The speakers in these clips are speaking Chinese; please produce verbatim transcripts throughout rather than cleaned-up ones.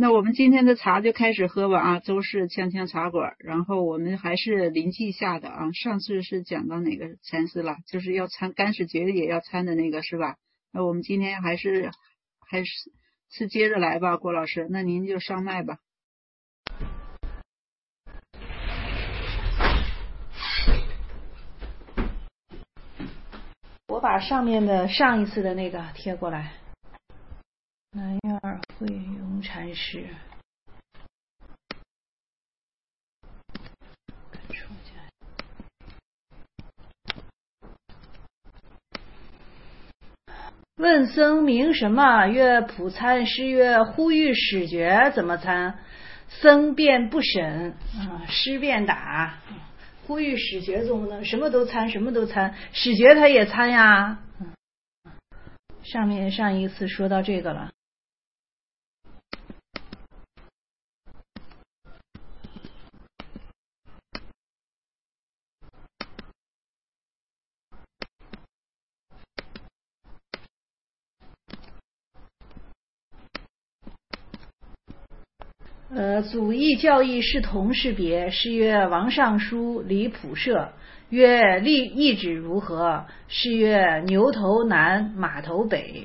那我们今天的茶就开始喝吧啊，周氏锵锵茶馆。然后我们还是临记下的啊，上次是讲到哪个禅师了？就是要参干始觉也要参的那个是吧？那我们今天还是还是是接着来吧，郭老师，那您就上麦吧。 我把上面的上一次的那个贴过来。南院慧荣禅师，问僧名什么？曰普参。师曰呼吁始觉怎么参？僧便不审，啊，师便打。呼吁始觉怎么能什么都参，什么都参？始觉他也参呀。上面上一次说到这个了。呃，祖义教义是同是别。师曰王尚书、李普射。曰立意旨如何？师曰牛头南，马头北。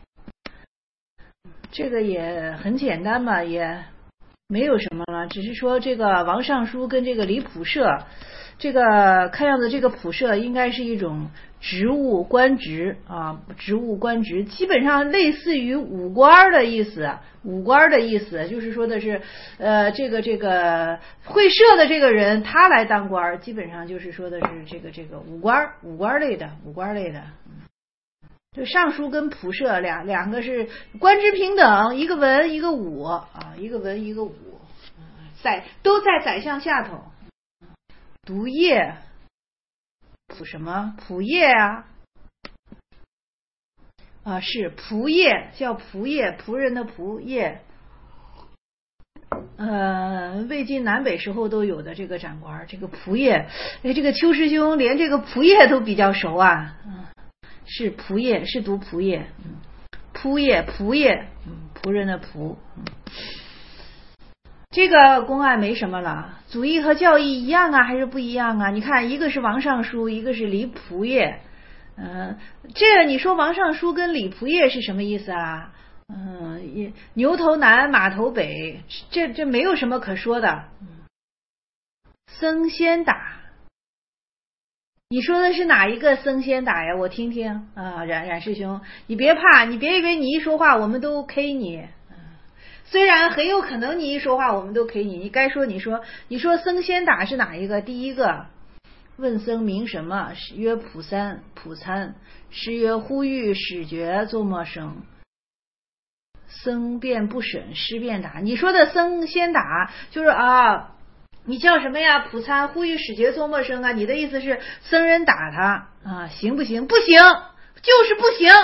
这个也很简单嘛，也没有什么了，只是说这个王尚书跟这个李普射，这个看样子这个普射应该是一种职务官职啊，职务官职基本上类似于武官的意思，武官的意思就是说的是，呃，这个这个会射的这个人他来当官，基本上就是说的是这个这个武官武官类的武官类的。就尚书跟普射两两个是官职平等，一个文一个武啊，一个文一个武，在都在宰相下头。读业普什么？仆业啊，啊是仆业，叫仆业，仆人的仆业。呃，魏晋南北时候都有的这个长官，这个仆业，哎，这个邱师兄连这个仆业都比较熟啊。嗯，是仆业，是读仆业，嗯，仆业，仆业，嗯，仆人的仆。嗯，这个公案没什么了，祖义和教义一样啊，还是不一样啊？你看，一个是王尚书，一个是李仆业。嗯、呃，这个你说王尚书跟李仆业是什么意思啊？嗯，牛头南，马头北，这这没有什么可说的。僧先打，你说的是哪一个僧先打呀？我听听啊，冉冉师兄，你别怕，你别以为你一说话我们都 K 你。虽然很有可能你一说话我们都 K 你，你该说你说，你说僧先打是哪一个？第一个，问僧名什么？曰普三，普参。师曰呼吁始觉作么声？僧便不审，师便打。你说的僧先打就是啊，你叫什么呀？普参呼吁始觉作么声啊？你的意思是僧人打他啊？行不行？不行，就是不行。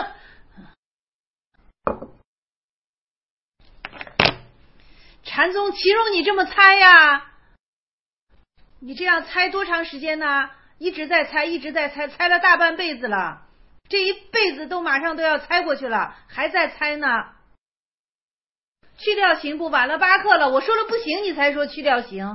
禅宗岂容你这么猜呀？你这样猜多长时间呢？一直在猜，一直在猜，猜了大半辈子了，这一辈子都马上都要猜过去了，还在猜呢。去掉行不晚了八课了，我说了不行你才说去掉行。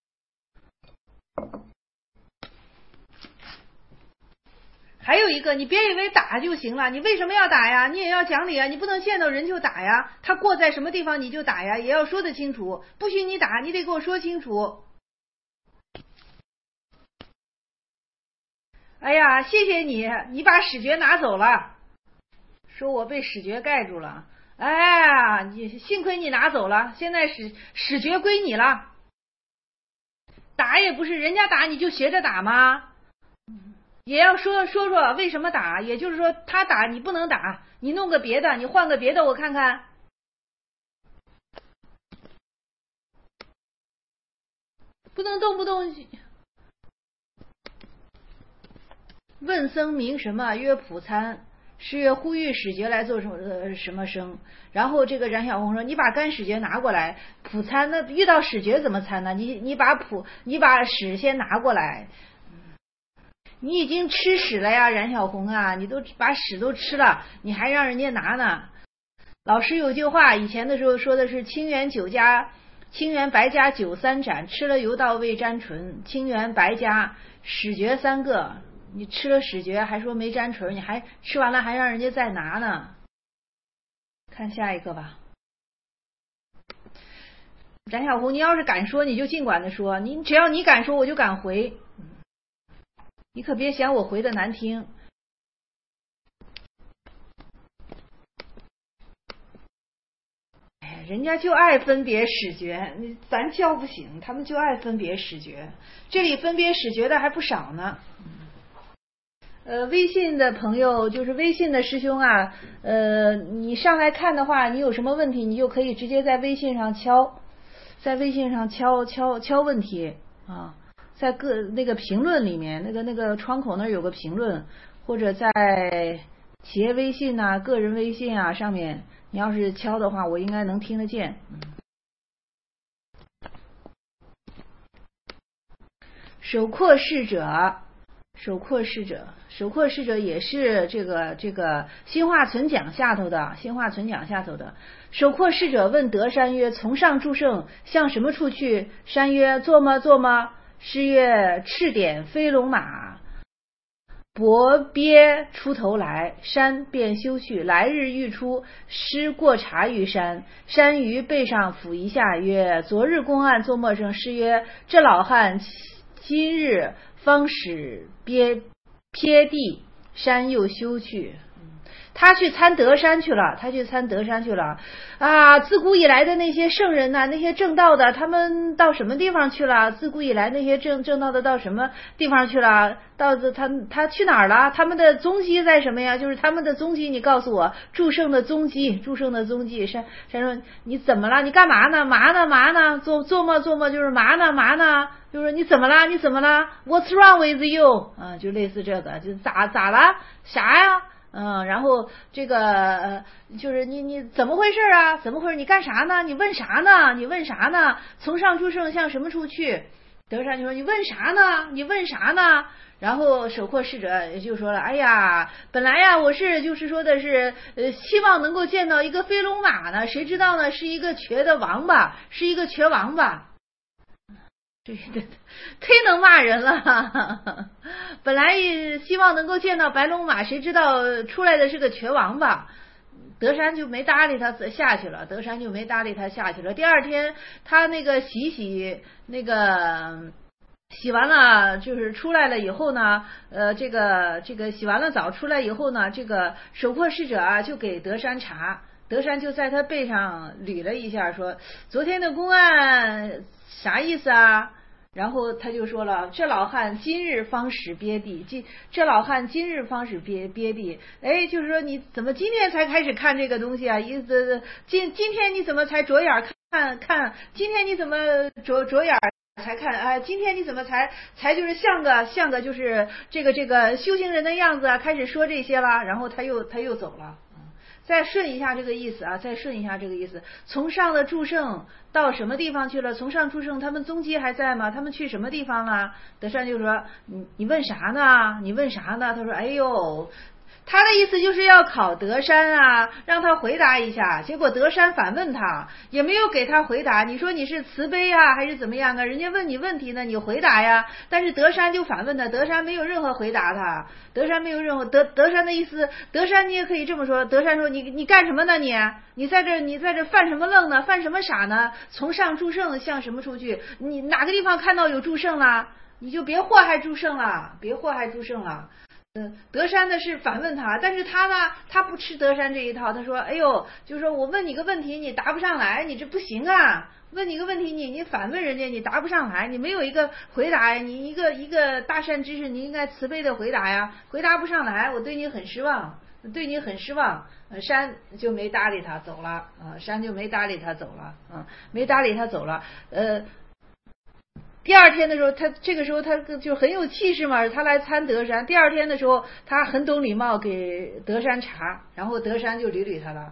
还有一个，你别以为打就行了，你为什么要打呀？你也要讲理啊，你不能见到人就打呀，他过在什么地方你就打呀，也要说得清楚，不许你打，你得给我说清楚。哎呀，谢谢你，你把始觉拿走了，说我被始觉盖住了。哎呀，你幸亏你拿走了，现在始始觉归你了。打也不是人家打你就学着打吗？也要说说说为什么打，也就是说他打你不能打，你弄个别的，你换个别的我看看。不能动不动问僧名什么？曰普参。师曰呼吁始觉来做什么、呃、什么声？然后这个冉小红说：“你把干始觉拿过来。普参那遇到始觉怎么参呢？你你把普你把始先拿过来。你已经吃屎了呀，冉小红啊！你都把屎都吃了，你还让人家拿呢？ 老师有句话，以前的时候说的是清源酒加清源白加酒三盏，吃了油道未沾唇。清源白加始觉三个，你吃了始觉还说没沾唇，你还吃完了还让人家再拿呢。看下一个吧。展小红，你要是敢说你就尽管的说，你只要你敢说我就敢回，你可别嫌我回的难听。哎，人家就爱分别始觉，咱叫不醒，他们就爱分别始觉。这里分别始觉的还不少呢。呃，微信的朋友，就是微信的师兄啊，呃，你上来看的话，你有什么问题，你就可以直接在微信上敲，在微信上敲敲敲问题啊，在各那个评论里面，那个那个窗口那儿有个评论，或者在企业微信啊、个人微信啊上面，你要是敲的话，我应该能听得见。手廓侍者。手廓侍者，手廓侍者也是这个这个新化存讲下头的，新化存讲下头的。手廓侍者问德山曰：“从上诸圣向什么处去？”山曰：“坐么坐么。”师曰：“赤点飞龙马。”伯鳖出头来，山便休去。来日欲出，师过察于山。山于背上抚一下，曰：“昨日公案作陌生。”师曰：“这老汉今日方始鳖瞥地。”山又休去。他去参德山去了，他去参德山去了啊！自古以来的那些圣人呐、啊，那些正道的，他们到什么地方去了？自古以来那些正正道的到什么地方去了？到他他去哪儿了？他们的踪迹在什么呀？就是他们的踪迹，你告诉我，诸圣的踪迹，诸圣的踪迹。山山说你怎么了？你干嘛呢？嘛呢嘛呢？做做么做么？就是嘛呢嘛呢？就是你怎么了？你怎么了 ？What's wrong with you？ 啊，就类似这个，就咋咋了？啥呀？嗯，然后这个呃，就是你你怎么回事啊？怎么回事？你干啥呢？你问啥呢？你问啥呢？从上诸圣向什么处去？德山就说你问啥呢？你问啥呢？然后手廓侍者就说了，哎呀，本来呀我是就是说的是呃希望能够见到一个飞龙马呢，谁知道呢是一个瘸的王八，是一个瘸王八。对对对，忒能骂人了。本来希望能够见到白龙马，谁知道出来的是个瘸王八。德山就没搭理他下去了，德山就没搭理他下去了。第二天他那个洗洗那个洗完了，就是出来了以后呢，呃，这个这个洗完了澡出来以后呢，这个手廓侍者啊就给德山查，德山就在他背上捋了一下，说昨天的公案啥意思啊？然后他就说了，这老汉今日方始鳖地，今这老汉今日方始鳖鳖地，哎，就是说你怎么今天才开始看这个东西啊？意思今今天你怎么才着眼看看？今天你怎么着着眼才看啊？今天你怎么才才就是像个像个就是这个这个修行人的样子啊？开始说这些了，然后他又他又走了。再顺一下这个意思啊，再顺一下这个意思。从上的诸圣到什么地方去了？从上诸圣他们踪迹还在吗？他们去什么地方了？德山就说：“你你问啥呢？你问啥呢？”他说：“哎呦。”他的意思就是要考德山啊，让他回答一下。结果德山反问他，也没有给他回答。你说你是慈悲啊，还是怎么样啊？人家问你问题呢，你回答呀。但是德山就反问他，德山没有任何回答他。德山没有任何德德山的意思，德山你也可以这么说。德山说你你干什么呢你？你在这你在这犯什么愣呢？犯什么傻呢？从上诸圣向什么处去？你哪个地方看到有诸圣了？你就别祸害诸圣了，别祸害诸圣了。嗯，德山呢是反问他，但是他呢，他不吃德山这一套。他说：“哎呦，就是说我问你个问题，你答不上来，你这不行啊！问你个问题，你你反问人家，你答不上来，你没有一个回答呀！你一个一个大善知识，你应该慈悲的回答呀，回答不上来，我对你很失望，对你很失望。”呃，山就没搭理他走了啊、呃，山就没搭理他走了啊、呃，没搭理他走了，呃。第二天的时候，他这个时候他就很有气势嘛，他来参德山。第二天的时候，他很懂礼貌，给德山查，然后德山就捋捋他了。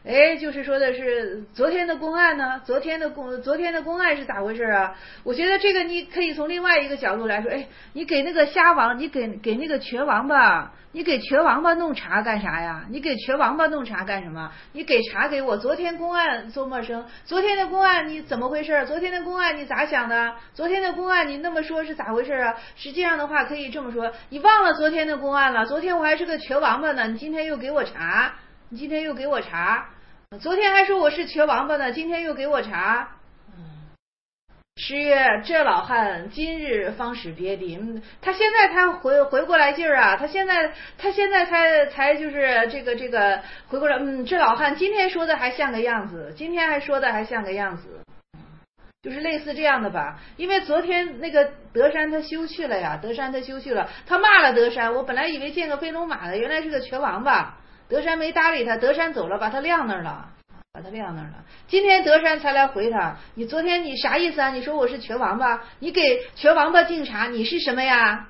哎，就是说的是昨天的公案呢，昨天的公昨天的公案是咋回事啊？我觉得这个你可以从另外一个角度来说，哎，你给那个瞎王，你给给那个瘸王八，你给瘸王八弄茶干啥呀？你给瘸王八弄茶干什么？你给茶给我，昨天公案做陌生，昨天的公案你怎么回事？昨天的公案你咋想的？昨天的公案你那么说是咋回事啊？实际上的话可以这么说，你忘了昨天的公案了？昨天我还是个瘸王八呢，你今天又给我茶，你今天又给我茶。昨天还说我是瘸王八呢，今天又给我茶。诗曰：这老汉今日方始别离。他现在他回回过来劲儿啊，他现在他现在才才就是这个这个回过来，嗯，这老汉今天说的还像个样子，今天还说的还像个样子，就是类似这样的吧。因为昨天那个德山他休去了呀，德山他休去了，他骂了德山。我本来以为见个飞龙马的，原来是个瘸王八。德山没搭理他，德山走了，把他晾那儿了，把他晾那儿了。今天德山才来回他，你昨天你啥意思啊？你说我是瘸王八，你给瘸王八敬茶，你是什么呀？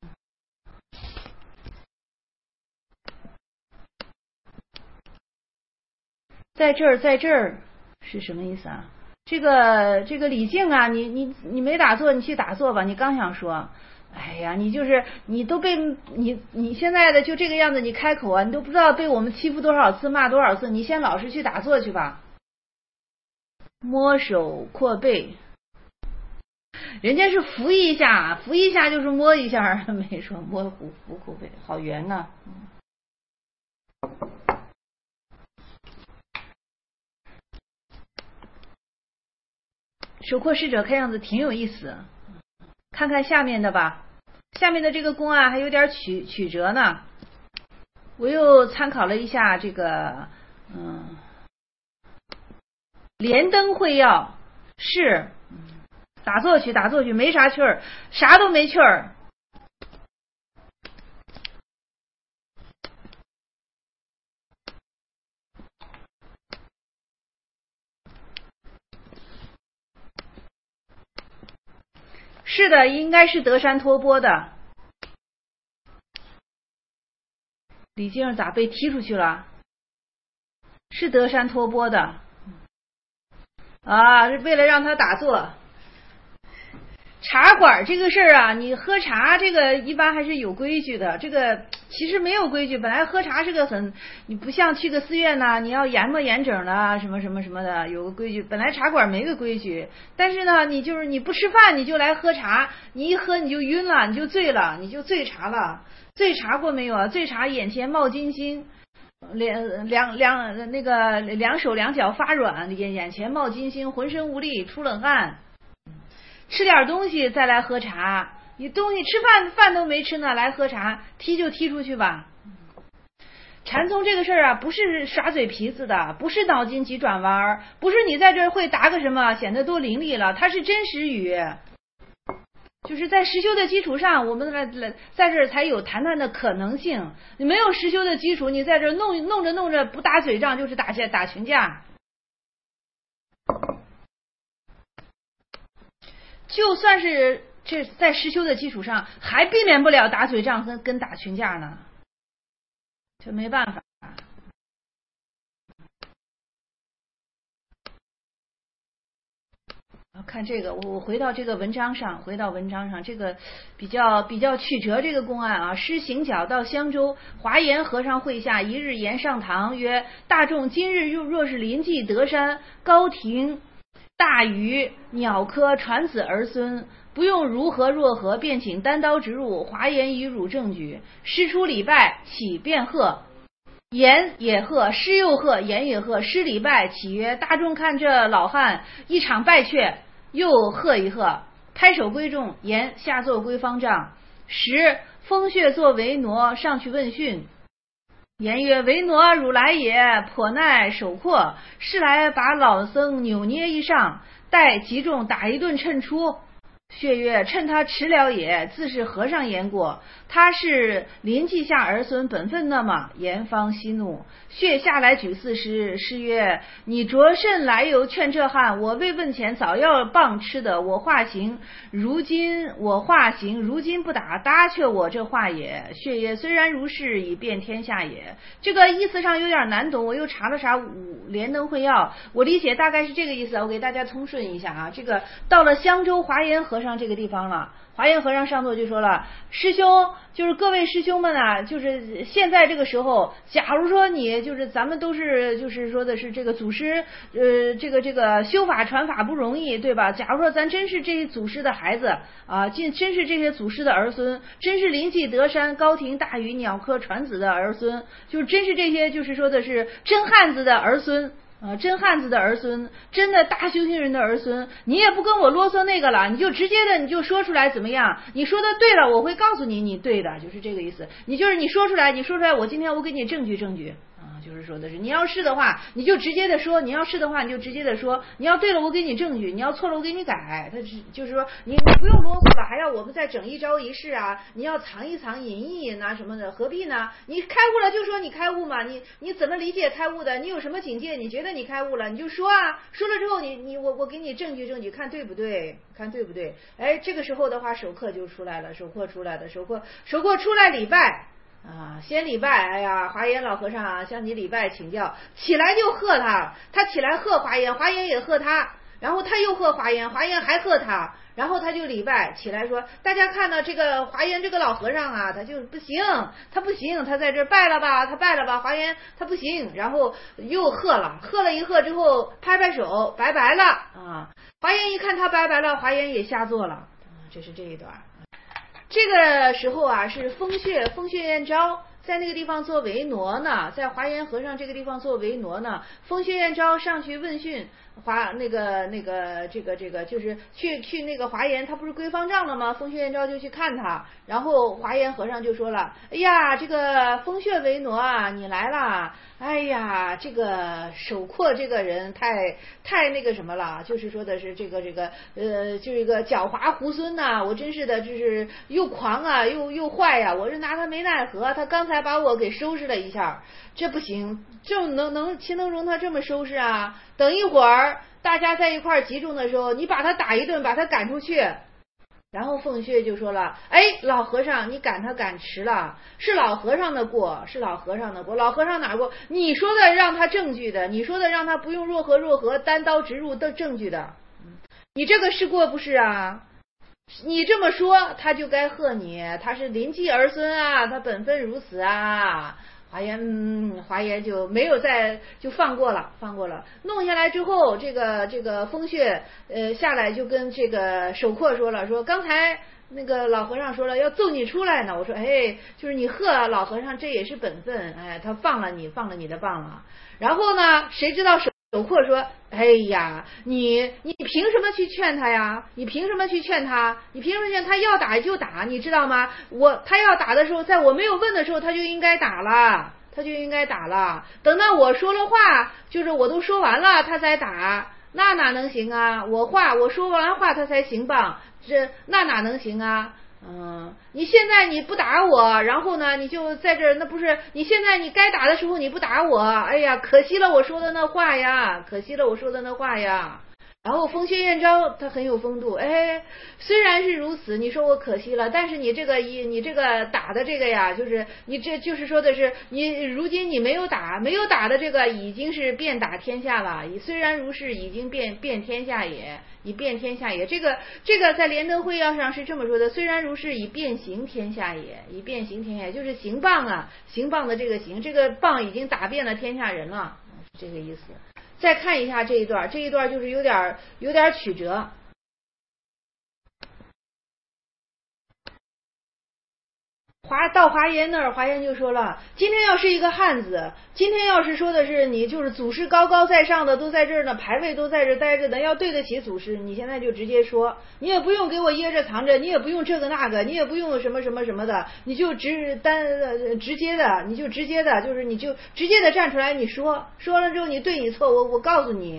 在这儿，在这儿是什么意思啊？这个这个李靖啊，你你你没打坐，你去打坐吧。你刚想说。哎呀，你就是你都被你你现在的就这个样子，你开口啊，你都不知道被我们欺负多少次，骂多少次。你先老实去打坐去吧。摸手扩背，人家是扶一下，扶一下就是摸一下，没说摸虎扶扩背，好圆呐、啊。手扩侍者看样子挺有意思。看看下面的吧，下面的这个公案还有点曲曲折呢。我又参考了一下这个，嗯，连灯会要是打坐去，打坐去，没啥趣儿，啥都没趣儿。是的，应该是德山托钵的。李靖咋被踢出去了？是德山托钵的啊，是为了让他打坐。茶馆这个事儿啊，你喝茶这个一般还是有规矩的，这个其实没有规矩。本来喝茶是个很，你不像去个寺院呐、啊，你要严模严整的什么什么什么的，有个规矩。本来茶馆没个规矩，但是呢，你就是你不吃饭你就来喝茶，你一喝你就晕了，你就醉了，你就醉茶了。醉茶过没有啊？醉茶眼前冒金星，两两两那个两手两脚发软，眼眼前冒金星，浑身无力，出冷汗。吃点东西再来喝茶，你东西吃饭饭都没吃呢，来喝茶，踢就踢出去吧。禅宗这个事儿啊，不是耍嘴皮子的，不是脑筋急转弯，不是你在这会答个什么显得多伶俐了，它是真实语，就是在实修的基础上，我们来来在这儿才有谈谈的可能性。你没有实修的基础，你在这儿弄弄着弄着不打嘴仗就是打架打群架。就算是这在实修的基础上，还避免不了打嘴仗跟跟打群架呢，这没办法。看这个，我我回到这个文章上，回到文章上，这个比较比较曲折这个公案啊。施行脚到襄州，华严和尚会下，一日言上堂曰：大众今日若是临济德山，高庭大鱼鸟科传子儿孙，不用如何若何，便请单刀直入，华严以汝证据。师出礼拜，起便喝，言也喝，师又喝，言也喝。师礼拜，起曰：大众看这老汉一场败却，又喝一喝，拍手归众，言下座归方丈。时风穴作为挪，上去问讯。言曰：为挪汝来也，颇耐手阔，是来把老僧扭捏一上，待集众打一顿趁出。 血曰：趁他迟了也，自是和尚言过。他是临济下儿孙，本分那么。严方息怒，血下来举四师。师曰：你着甚来由劝这汉？我未问前，早要棒吃的。我化行，如今我化行，如今不打，搭却我这话也。血曰：虽然如是，以辨天下也。这个意思上有点难懂，我又查了查五莲灯会要，我理解大概是这个意思。我给大家通顺一下啊。这个到了襄州华严和尚这个地方了，华严和尚上座就说了：师兄，就是各位师兄们啊，就是现在这个时候，假如说你就是咱们都是就是说的是这个祖师，呃，这个这个修法传法不容易，对吧？假如说咱真是这些祖师的孩子啊，真真是这些祖师的儿孙，真是临济德山高亭大宇鸟科传子的儿孙，就是真是这些就是说的是真汉子的儿孙。啊，真汉子的儿孙，真的大修行人的儿孙，你也不跟我啰嗦那个了，你就直接的你就说出来怎么样？你说的对了，我会告诉你你对的，就是这个意思。你就是你说出来，你说出来，我今天我给你证据证据啊，就是说的是你要是的话，你就直接的说；你要是的话，你就直接的说；你要对了，我给你证据；你要错了，我给你改。他就是说你你不用啰嗦了，还要我们再整一招一式啊？你要藏一藏、隐一隐啊什么的，何必呢？你开悟了就说你开悟嘛，你你怎么理解开悟的？你有什么境界？你觉得你开悟了，你就说啊，说了之后你你我我给你证据证据，看对不对？看对不对？哎，这个时候的话，手课就出来了，手课出来了，手课手课出来礼拜。啊，先礼拜，哎呀，华严老和尚啊，向你礼拜请教，起来就喝他，他起来喝华严，华严也喝他，然后他又喝华严，华严还喝他，然后他就礼拜起来说，大家看到这个华严这个老和尚啊，他就不行，他不行，他在这拜了吧，他拜了吧，华严他不行，然后又喝了，喝了一喝之后拍拍手，拜拜了啊，华严一看他拜拜了，华严也下座了啊，这是这一段。这个时候啊，是风穴风穴彦昭在那个地方做维挪呢，在华严和尚这个地方做维挪呢。风穴彦昭上去问讯华那个那个这个这个就是去去那个华严，他不是归方丈了吗？风穴彦昭就去看他，然后华严和尚就说了：哎呀，这个风穴维挪啊，你来了。哎呀，这个手阔这个人太太那个什么了，就是说的是这个这个呃，就是一个狡猾猢狲呐，我真是的，就是又狂啊，又又坏呀、啊，我是拿他没奈何，他刚才把我给收拾了一下，这不行，这能能岂能容他这么收拾啊？等一会儿大家在一块儿集中的时候，你把他打一顿，把他赶出去。然后凤穴就说了：哎，老和尚，你赶他赶迟了，是老和尚的过，是老和尚的过，老和尚哪过？你说的让他证据的，你说的让他不用若何若何单刀直入的证据的，你这个是过不是啊？你这么说他就该贺你，他是临济儿孙啊，他本分如此啊。华严，嗯，华严就没有再就放过了，放过了。弄下来之后，这个这个风穴呃下来就跟这个守阔说了，说刚才那个老和尚说了要揍你出来呢。我说，哎，就是你贺老和尚，这也是本分，哎，他放了你，放了你的棒了。然后呢，谁知道守守阔说，哎呀，你你凭什么去劝他呀？你凭什么去劝他？你凭什么劝他要打就打？你知道吗？我他要打的时候，在我没有问的时候，他就应该打了，他就应该打了。等到我说了话，就是我都说完了，他才打，那哪能行啊？我话我说完话，他才行棒，这那哪能行啊？嗯，你现在你不打我，然后呢，你就在这儿，那不是你现在你该打的时候你不打我，哎呀，可惜了我说的那话呀，可惜了我说的那话呀。然后风穴彦昭他很有风度，哎，虽然是如此，你说我可惜了，但是你这个一你这个打的这个呀，就是你这就是说的是你如今你没有打没有打的这个已经是遍打天下了，虽然如是已经遍遍天下也，以遍天下也。这个这个在莲灯会要上是这么说的，虽然如是以遍行天下也，以遍行天下也就是行棒啊，行棒的这个行，这个棒已经打遍了天下人了，这个意思。再看一下这一段，这一段就是有点有点曲折。华到华严那儿，华严就说了，今天要是一个汉子，今天要是说的是你就是祖师高高在上的都在这儿呢，牌位都在这待着呢，要对得起祖师，你现在就直接说，你也不用给我掖着藏着，你也不用这个那个，你也不用什么什么什么的，你就直单直接的，你就直接的，就是你就直接的站出来，你说说了之后你对你错，我我告诉你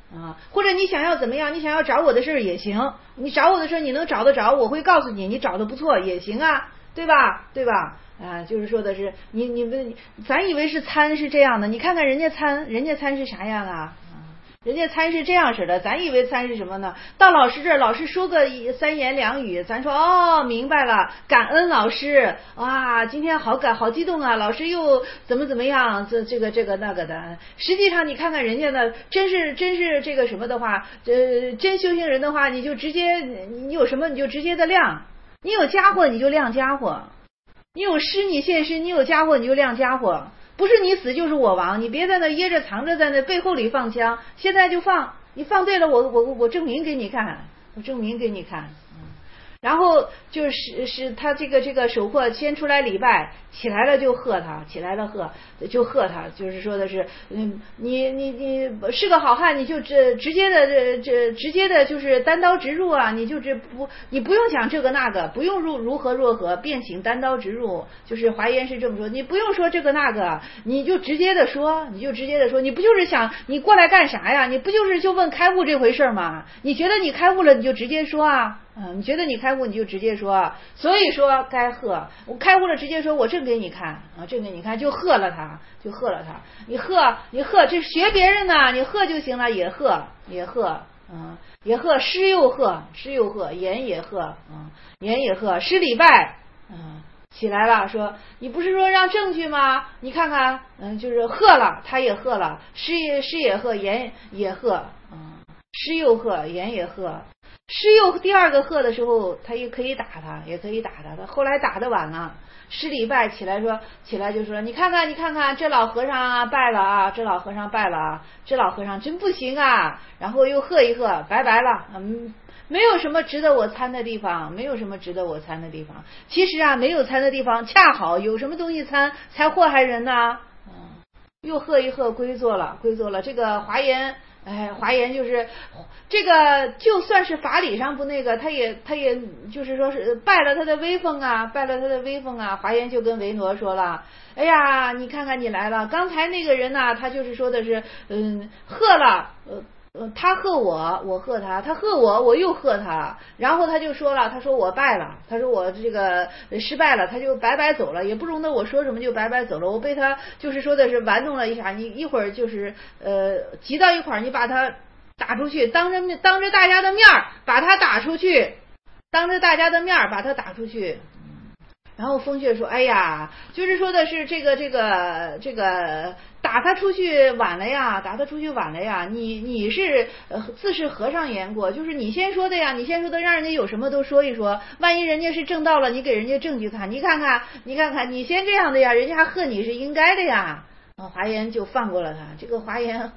啊，或者你想要怎么样，你想要找我的事儿也行，你找我的事儿你能找得着，我会告诉你，你找的不错也行啊，对吧？对吧？啊，就是说的是你你们，咱以为是参是这样的，你看看人家参，人家参是啥样啊？人家参是这样式的，咱以为参是什么呢？到老师这儿，老师说个三言两语，咱说哦，明白了，感恩老师，哇，今天好感好激动啊，老师又怎么怎么样，这这个这个那个的。实际上你看看人家呢，真是真是这个什么的话，呃，真修行人的话，你就直接你有什么你就直接的亮，你有家伙你就亮家伙，你有诗你现诗，你有家伙你就亮家伙。不是你死就是我亡，你别在那掖着藏着，在那背后里放枪，现在就放，你放对了，我我我证明给你看，我证明给你看。然后就是是他这个这个手阔先出来礼拜，起来了就喝他，起来了喝就喝他，就是说的是，嗯，你你你是个好汉，你就直直接的这这直接的就是单刀直入啊，你就这不你不用讲这个那个，不用如如何若何，便请单刀直入，就是华严是这么说，你不用说这个那个，你就直接的说，你就直接的说，你不就是想你过来干啥呀？你不就是就问开悟这回事吗？你觉得你开悟了，你就直接说啊。嗯，你觉得你开悟你就直接说，所以说该喝，我开悟了直接说，我证给你看啊，证给你看，就喝了他，就喝了他，你喝你喝，这学别人呢，你喝就行了，也喝也喝，嗯，也喝，诗又喝，诗又喝，言也喝，嗯，言也喝，诗礼拜，嗯，起来了，说你不是说让证据吗？你看看，嗯，就是喝了，他也喝了，诗也诗也喝，言也喝，嗯，诗又喝，言也喝。师又第二个喝的时候，他也可以打他，也可以打他。他后来打的晚了，师礼拜起来说，起来就说：“你看看，你看看，这老和尚啊败了啊，这老和尚败了啊，这老和尚真不行啊。”然后又喝一喝，拜拜了。嗯，没有什么值得我参的地方，没有什么值得我参的地方。其实啊，没有参的地方，恰好有什么东西参才祸害人呢？嗯，又喝一喝，归坐了，归坐了。这个华严。哎，华严就是这个，就算是法理上不那个，他也他也就是说是败了他的威风啊，败了他的威风啊。华严就跟维诺说了，哎呀，你看看你来了，刚才那个人呢、啊，他就是说的是，嗯，喝了，呃。呃，他喝我，我喝他，他喝我，我又喝他，然后他就说了，他说我败了，他说我这个失败了，他就白白走了，也不容得我说什么就白白走了，我被他就是说的是玩弄了一下，你一会儿就是呃急到一块儿，你把他打出去，当着当着大家的面把他打出去，当着大家的面把他打出去。然后风穴说：“哎呀，就是说的是这个这个这个打他出去晚了呀，打他出去晚了呀。你你是呃自是和尚言过，就是你先说的呀，你先说的，让人家有什么都说一说。万一人家是正道了，你给人家证据看，你看看你看看，你先这样的呀，人家还喝你是应该的呀。”啊，华严就放过了他。这个华严。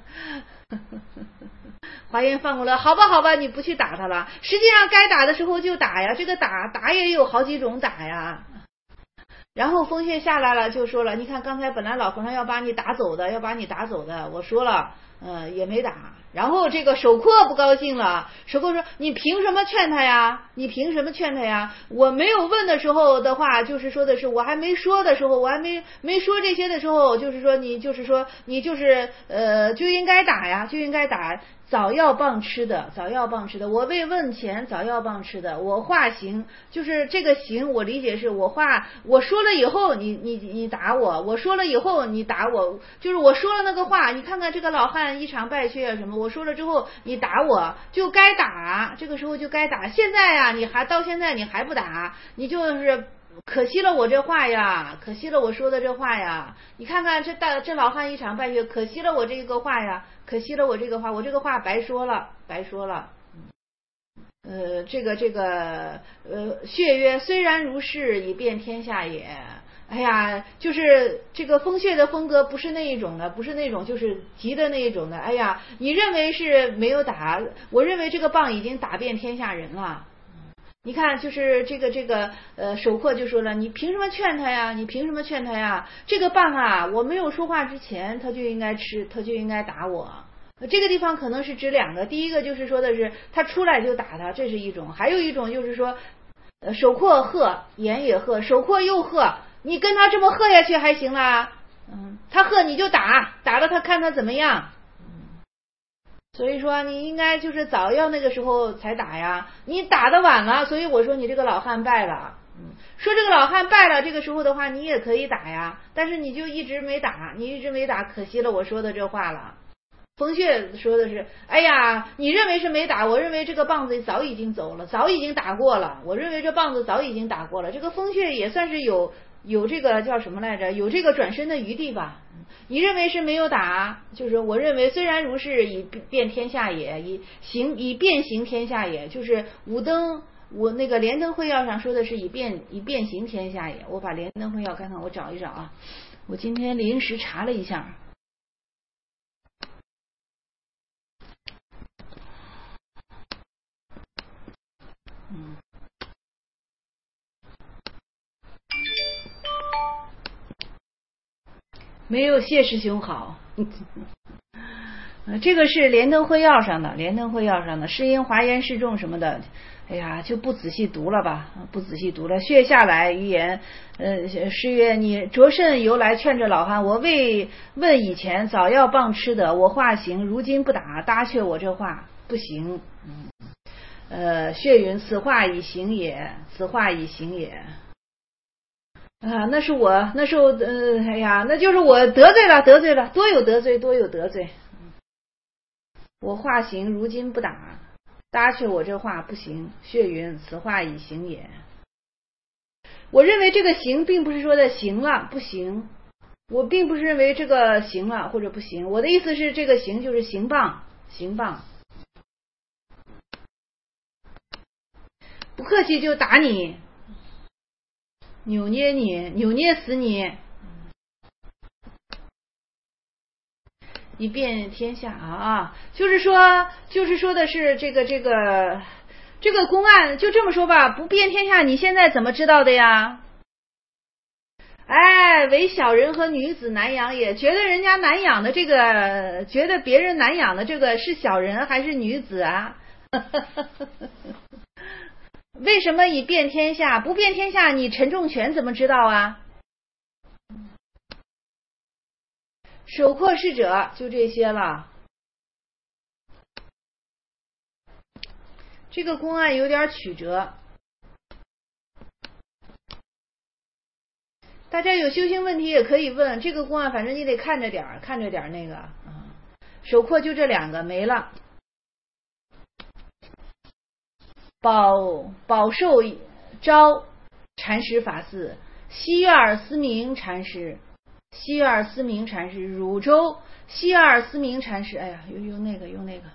华严放过了，好吧好吧，你不去打他了。实际上该打的时候就打呀，这个打打也有好几种打呀。然后风穴下来了，就说了，你看刚才本来老和尚要把你打走的，要把你打走的，我说了，呃，也没打。然后这个守阔不高兴了，守阔说：“你凭什么劝他呀？你凭什么劝他呀？我没有问的时候的话，就是说的是我还没说的时候，我还没没说这些的时候，就是说你就是说你就是呃就应该打呀，就应该打。”早要棒吃的，早要棒吃的。我未问前，早要棒吃的。我话行，就是这个行，我理解是我话，我说了以后，你你你打我，我说了以后你打我，就是我说了那个话，你看看这个老汉一场败去啊什么，我说了之后你打我，就该打，这个时候就该打。现在呀、啊，你还到现在你还不打，你就是。可惜了我这话呀，可惜了我说的这话呀！你看看这大这老汉一场败去，可惜了我这个话呀，可惜了我这个话，我这个话白说了，白说了。呃，这个这个呃，穴曰虽然如是，以辨天下也。哎呀，就是这个风穴的风格不是那一种的，不是那种就是急的那一种的。哎呀，你认为是没有打，我认为这个棒已经打遍天下人了。你看，就是这个这个呃，守阔就说了，你凭什么劝他呀？你凭什么劝他呀？这个棒啊，我没有说话之前，他就应该吃，他就应该打我。这个地方可能是指两个，第一个就是说的是他出来就打他，这是一种；还有一种就是说，呃，守阔喝，言也喝，守阔又喝，你跟他这么喝下去还行啦？嗯，他喝你就打，打了他看他怎么样。 所以说你应该就是早要那个时候才打呀，你打的晚了，所以我说你这个老汉败了。嗯，说这个老汉败了，这个时候的话你也可以打呀，但是你就一直没打，你一直没打，可惜了我说的这话了。风穴说的是，哎呀，你认为是没打，我认为这个棒子早已经走了，早已经打过了，我认为这棒子早已经打过了。这个风穴也算是有有这个叫什么来着，有这个转身的余地吧。你认为是没有打，就是我认为虽然如是，以变天下也，以行以变行天下也，就是五灯我那个莲灯会要上说的是以变以变行天下也。我把莲灯会要看看，我找一找啊，我今天临时查了一下。嗯，没有谢师兄好。这个是莲灯会要上的，莲灯会要上的诗音华严示众什么的，哎呀就不仔细读了吧，不仔细读了。穴下来余言，呃，诗曰：你着甚由来劝着老汉？我未问以前，早要棒吃的，我话行，如今不打，搭却我这话不行。嗯，呃，穴云：此话已行也，此话已行也。啊，那是我那时候呃，哎呀，那就是我得罪了，得罪了，多有得罪，多有得罪。我话行，如今不打，搭却我这话不行。穴云：此话已行也。我认为这个行并不是说的行了不行，我并不是认为这个行了或者不行，我的意思是这个行就是行棒，行棒。不客气就打你，扭捏你，扭捏死你，以遍天下啊！就是说，就是说的是这个这个这个公案，就这么说吧，不遍天下，你现在怎么知道的呀？哎，为小人和女子难养也，觉得人家难养的这个，觉得别人难养的这个是小人还是女子啊？为什么以遍天下？不遍天下，你陈仲全怎么知道啊？手阔侍者就这些了。这个公案有点曲折，大家有修行问题也可以问。这个公案反正你得看着点看着点那个。手阔就这两个没了。宝宝寿昭禅师法寺，西二思明禅师，西二思明禅师，汝州西二思明禅师，哎呀，用用那个用那个。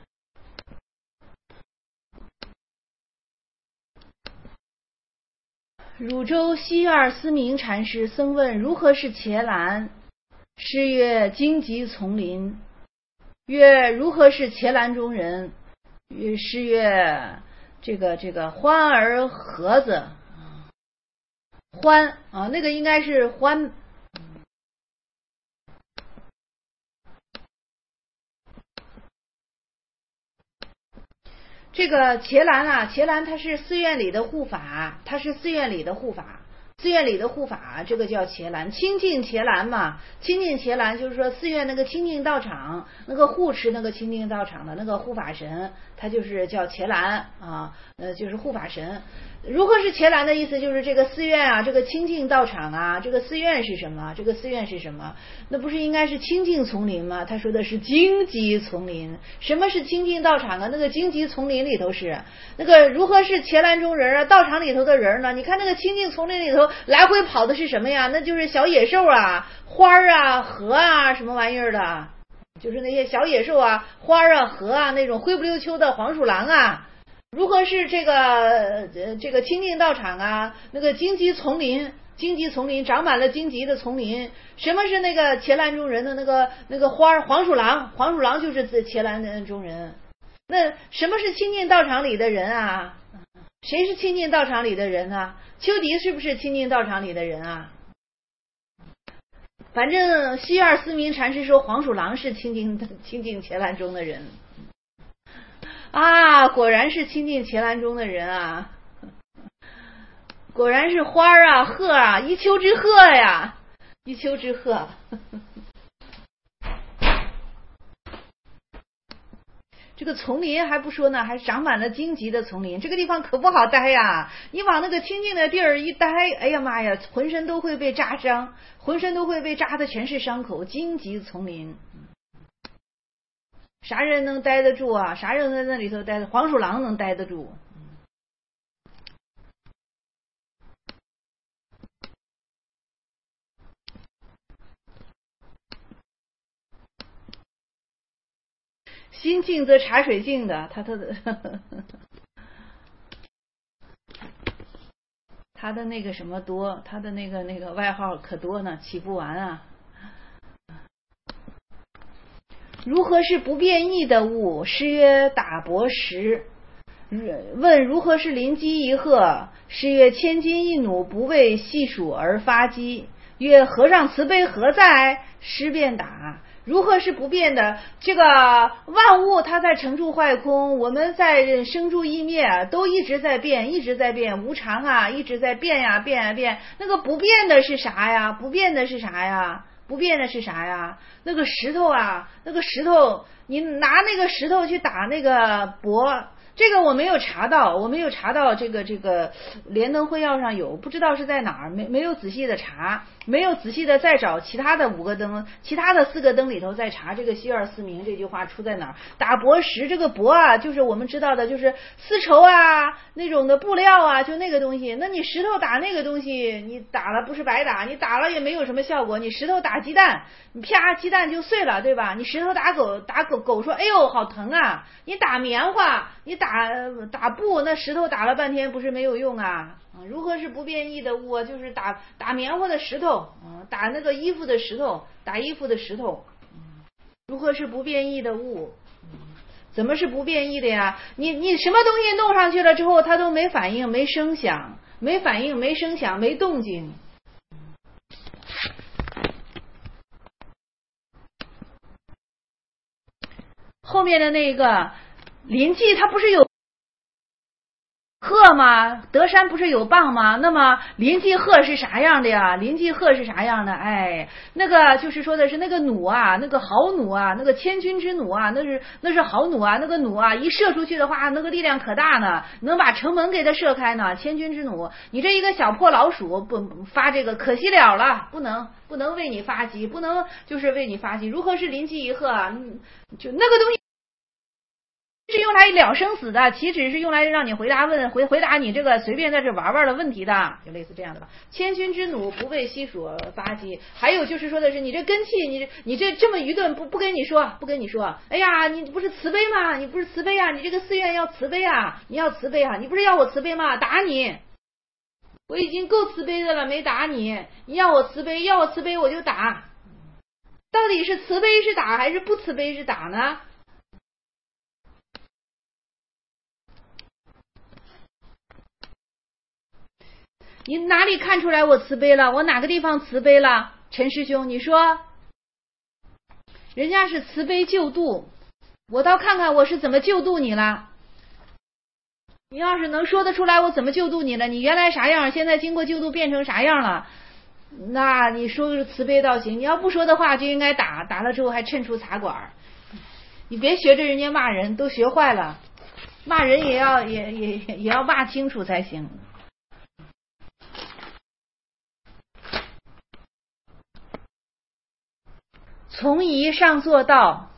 汝州西二思明禅师僧问如何是伽蓝？师曰：荆棘丛林。曰：如何是伽蓝中人？师曰：这个这个欢儿盒子，欢啊，那个应该是欢。这个伽蓝啊，伽蓝它是寺院里的护法，它是寺院里的护法，寺院里的护法，这个叫伽蓝，清净伽蓝嘛，清净伽蓝就是说寺院那个清净道场，那个护持那个清净道场的那个护法神，他就是叫伽蓝啊，呃，就是护法神。如何是伽蓝的意思，就是这个寺院啊，这个清净道场啊，这个寺院是什么？这个寺院是什么？那不是应该是清净丛林吗？他说的是荆棘丛林。什么是清净道场啊？那个荆棘丛林里头是那个如何是伽蓝中人啊？道场里头的人呢？你看那个清净丛林里头来回跑的是什么呀？那就是小野兽啊，花啊，河啊，什么玩意儿的？就是那些小野兽啊，花啊，河啊，那种灰不溜秋的黄鼠狼啊。如何是这个呃这个清净道场啊？那个荆棘丛林，荆棘丛林长满了荆棘的丛林。什么是那个伽蓝中人的那个那个花黄鼠狼？黄鼠狼就是伽蓝中人。那什么是清净道场里的人啊？谁是清净道场里的人啊？丘迪是不是清净道场里的人啊？反正西二思明禅师说黄鼠狼是清净清净伽蓝中的人。啊，果然是清净伽蓝中的人啊，果然是花啊鹤啊，一丘之貉呀，一丘之貉。 这个丛林还不说呢，还长满了荆棘的丛林，这个地方可不好待呀。你往那个清静的地儿一待，哎呀妈呀，浑身都会被扎伤，浑身都会被扎的全是伤口。荆棘丛林，啥人能待得住啊？啥人在那里头待的？黄鼠狼能待得住？心静则茶水静的，他他的他的那个什么多，他的那个那个外号可多呢，起不完啊。如何是不变异的物？诗曰打帛石。问如何是临机一鹤？诗曰千金一弩，不为细数而发机。曰和尚慈悲何在？诗便答。如何是不变的？这个万物它在成住坏空，我们在生住异灭，都一直在变，一直在变，无常啊，一直在变呀变呀变。那个不变的是啥呀？不变的是啥呀？不变的是啥呀？那个石头啊，那个石头，你拿那个石头去打那个帛。这个我没有查到，我没有查到这个这个莲灯会要上有，不知道是在哪儿，没没有仔细的查，没有仔细的再找其他的五个灯，其他的四个灯里头再查这个西二思明这句话出在哪儿。打帛石，这个帛啊，就是我们知道的，就是丝绸啊那种的布料啊，就那个东西。那你石头打那个东西，你打了不是白打，你打了也没有什么效果。你石头打鸡蛋，你啪鸡蛋就碎了，对吧？你石头打狗，打狗狗说哎呦好疼啊。你打棉花，你打打布，那石头打了半天不是没有用啊？如何是不变异的物啊？就是打打棉花的石头，打那个衣服的石头，打衣服的石头。如何是不变异的物？怎么是不变异的呀？你你什么东西弄上去了之后，它都没反应，没声响，没反应，没声响，没动静。后面的那个临济，它不是有鹤吗？德山不是有蚌吗？那么临济鹤是啥样的呀？临济鹤是啥样的？哎，那个就是说的是那个弩啊，那个豪弩啊，那个千钧之弩啊，那是那是豪弩啊，那个弩啊，一射出去的话，那个力量可大呢，能把城门给它射开呢。千钧之弩，你这一个小破老鼠不发这个可惜了了，不能不能为你发击，不能就是为你发击。如何是临济一鹤啊？就那个东西是用来了生死的，岂止是用来让你回答问回回答你这个随便在这玩玩的问题的，就类似这样的吧。千钧之弩，不为细数而发击。还有就是说的是你这根气，你你这这么愚钝，不不跟你说，不跟你说。哎呀，你不是慈悲吗？你不是慈悲啊？你这个寺院要慈悲啊，你要慈悲啊，你不是要我慈悲吗？打你！我已经够慈悲的了，没打你。你要我慈悲，要我慈悲我就打。到底是慈悲是打还是不慈悲是打呢？你哪里看出来我慈悲了？我哪个地方慈悲了？陈师兄，你说，人家是慈悲救度，我倒看看我是怎么救度你了。你要是能说得出来我怎么救度你了，你原来啥样，现在经过救度变成啥样了，那你说是慈悲倒行。你要不说的话，就应该打，打了之后还趁出茶馆。你别学着人家骂人，都学坏了，骂人也要也也也要骂清楚才行。从仪上作道，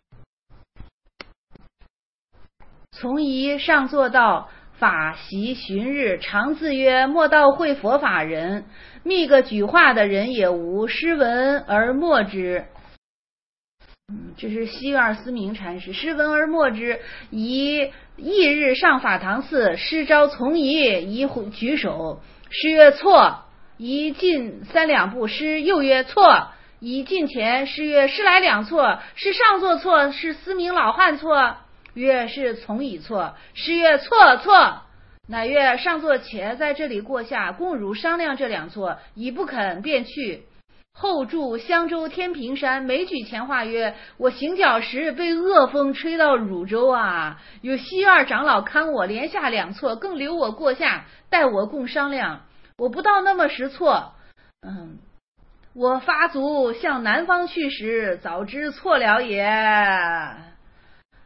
从仪上作道，法习旬日，常自曰莫道会佛法人，觅个举话的人也无，诗闻而默之。嗯，这是西二思明禅师，诗闻而默之。宜翌日上法堂寺，师招从仪，宜举手，师曰错，宜进三两步，师又曰错。以近前，师曰师来两错，是上座错，是思明老汉错。曰是从以错。师曰错错。乃曰上座且在这里过下，共汝商量这两错，已不肯便去。后住襄州天平山，每举前话曰：我行脚时被恶风吹到汝州啊，有西二长老看我连下两错，更留我过下，待我共商量。我不到那么时错，嗯。我发足向南方去时，早知错了也。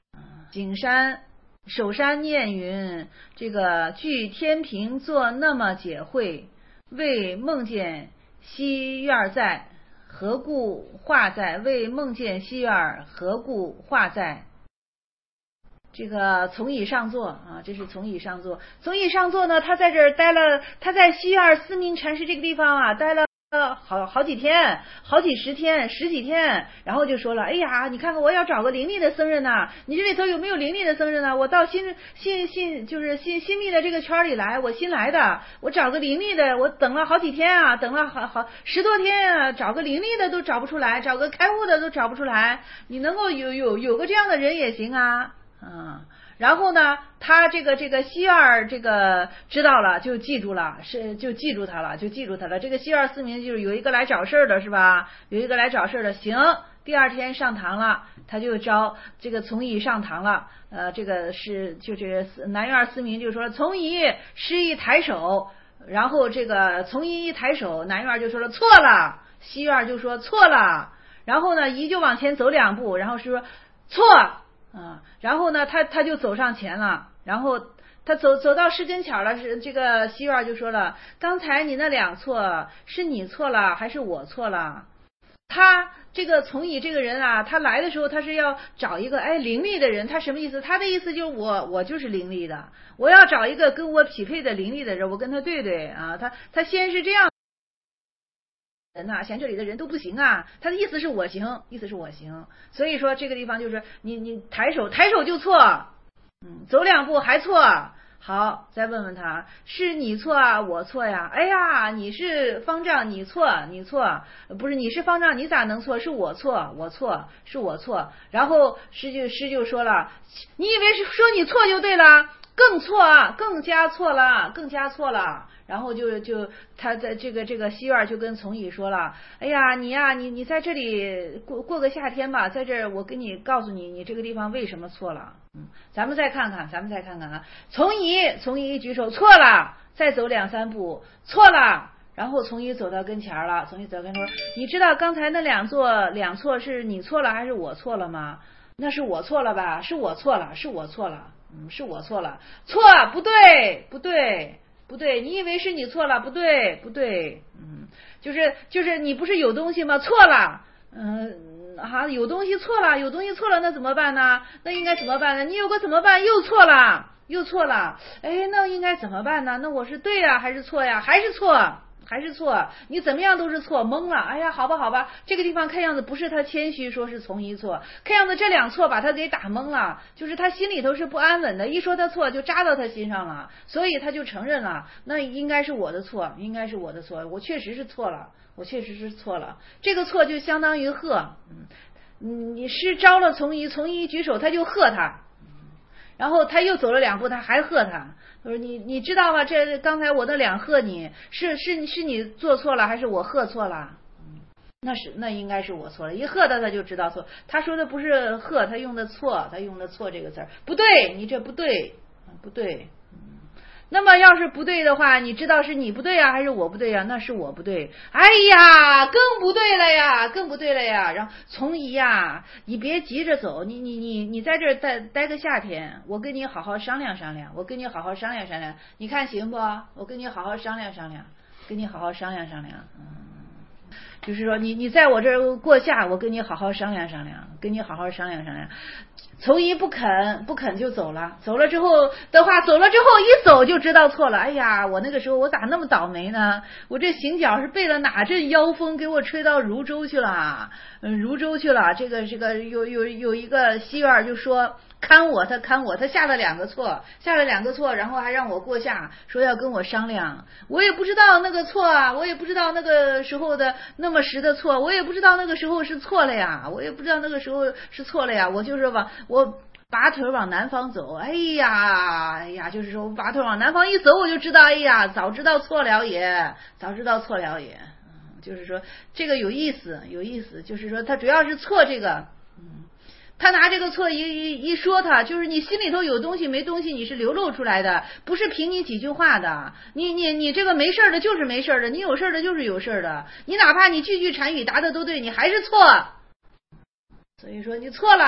景山守山念云：这个据天平作那么解会，为梦见西院在，何故化在？为梦见西院，何故化在？这个从乙上座啊，这是从乙上座。从乙上座呢，他在这儿待了，他在西院思明禅师这个地方啊，待了好好几天，好几十天，十几天，然后就说了，哎呀，你看看我要找个灵力的僧人呐，你这里头有没有灵力的僧人呢？我到新新新就是新新密的这个圈里来，我新来的，我找个灵力的，我等了好几天啊，等了好好十多天啊，找个灵力的都找不出来，找个开悟的都找不出来，你能够有有有个这样的人也行啊。啊，然后呢，他这个这个西院这个知道了，就记住了，是就记住他了，就记住他了。这个西院四明就是有一个来找事儿的，是吧？有一个来找事儿的，行。第二天上堂了，他就招这个从乙上堂了。呃，这个是就是南院四明就说从乙施一抬手，然后这个从乙一抬手，南院就说了错了，西院就说错了，然后呢，乙就往前走两步，然后是说错。啊，然后呢，他他就走上前了，然后他走走到石跟前了，是这个西院就说了，刚才你那两错是你错了还是我错了？他这个从乙这个人啊，他来的时候他是要找一个哎灵力的人，他什么意思？他的意思就是我我就是灵力的，我要找一个跟我匹配的灵力的人，我跟他对对啊，他他先是这样。人呐、啊，嫌这里的人都不行啊！他的意思是我行，意思是我行，所以说这个地方就是你你抬手抬手就错，嗯，走两步还错，好，再问问他，是你错啊，我错呀？哎呀，你是方丈，你错，你错，不是你是方丈，你咋能错？是我错，我错，是我错。然后师就师就说了，你以为是说你错就对了？更错啊，更加错了，更加错了。然后就就他在这个这个西院就跟从乙说了，哎呀，你呀、啊，你你在这里过过个夏天吧，在这儿我跟你告诉你，你这个地方为什么错了。嗯，咱们再看看，咱们再看看啊。从乙从乙举手错了，再走两三步错了。然后从乙走到跟前了，从乙走到跟前说，你知道刚才那两错两错是你错了还是我错了吗？那是我错了吧？是我错了，是我错了，嗯，是我错了，错不对，不对。不对，你以为是你错了，不对，不对，嗯，就是就是你不是有东西吗？错了，嗯，啊，有东西错了，有东西错了，那怎么办呢？那应该怎么办呢？你有个怎么办？又错了，又错了，哎，那应该怎么办呢？那我是对呀，还是错呀？还是错。还是错，你怎么样都是错，懵了。哎呀，好吧，好吧，这个地方看样子不是他谦虚说是从一错，看样子这两错把他给打懵了，就是他心里头是不安稳的，一说他错就扎到他心上了，所以他就承认了，那应该是我的错，应该是我的错，我确实是错了，我确实是错了。这个错就相当于喝，嗯，你是招了从一，从一举手他就喝他。然后他又走了两步，他还喝他，他说你你知道吗？这刚才我那两喝你是是是你做错了还是我喝错了？那是那应该是我错了，一喝他他就知道错。他说的不是喝，他用的错，他用的错这个词儿不对，你这不对，不对。那么要是不对的话，你知道是你不对啊还是我不对啊？那是我不对。哎呀，更不对了呀，更不对了呀。然后从姨呀，你别急着走，你你你你在这儿待待个夏天，我跟你好好商量商量，我跟你好好商量商量，你看行不？我跟你好好商量商量，跟你好好商量商量。嗯，就是说你你在我这儿过夏，我跟你好好商量商量，跟你好好商量商量。从一不肯不肯就走了，走了之后的话，走了之后一走就知道错了。哎呀，我那个时候我咋那么倒霉呢？我这行脚是背了哪阵妖风给我吹到汝州去了？嗯，汝州去了。这个这个有有有一个西院就说看我，他看我，他下了两个错，下了两个错，然后还让我过下，说要跟我商量。我也不知道那个错啊，我也不知道那个时候的那么时的错，我也不知道那个时候是错了呀，我也不知道那个时候是错了呀。我就是往我拔腿往南方走，哎呀，哎呀，就是说我拔腿往南方一走，我就知道，哎呀，早知道错了也，早知道错了也。嗯，就是说这个有意思，有意思，就是说他主要是错这个，嗯。他拿这个错一一一说他，就是你心里头有东西没东西，你是流露出来的，不是凭你几句话的。你你你这个没事的就是没事的，你有事的就是有事的。你哪怕你句句禅语答的都对，你还是错。所以说你错了，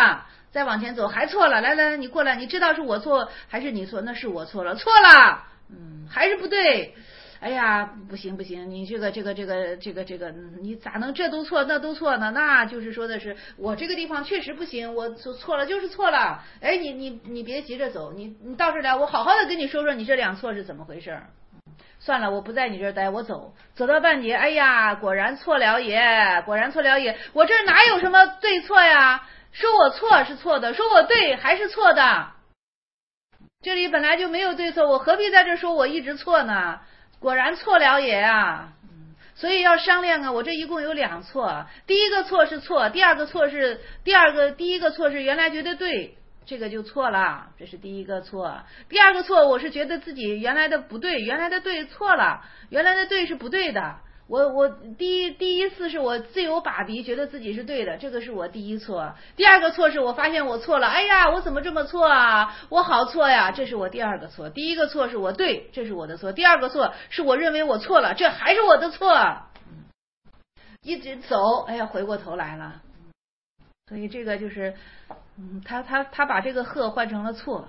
再往前走还错了，来来，你过来，你知道是我错还是你错？那是我错了，错了，嗯，还是不对。哎呀，不行不行，你这个这个这个这个这个，你咋能这都错那都错呢？那就是说的是我这个地方确实不行，我错了就是错了。哎，你你你别急着走，你你到这来，我好好的跟你说说你这两错是怎么回事。算了，我不在你这儿待，我走。走到半截，哎呀，果然错了也，果然错了也。我这哪有什么对错呀？说我错是错的，说我对还是错的。这里本来就没有对错，我何必在这说我一直错呢？果然错了也啊。所以要商量啊，我这一共有两错，第一个错是错，第二个错是第二个第一个错是原来觉得对。这个就错了，这是第一个错。第二个错，我是觉得自己原来的不对，原来的对错了，原来的对是不对的。我我第一第一次是我自由把鼻，觉得自己是对的，这个是我第一错。第二个错是我发现我错了，哎呀，我怎么这么错啊？我好错呀，这是我第二个错。第一个错是我对，这是我的错。第二个错是我认为我错了，这还是我的错。一直走，哎呀，回过头来了。所以这个就是，嗯，他他他把这个鹤换成了错。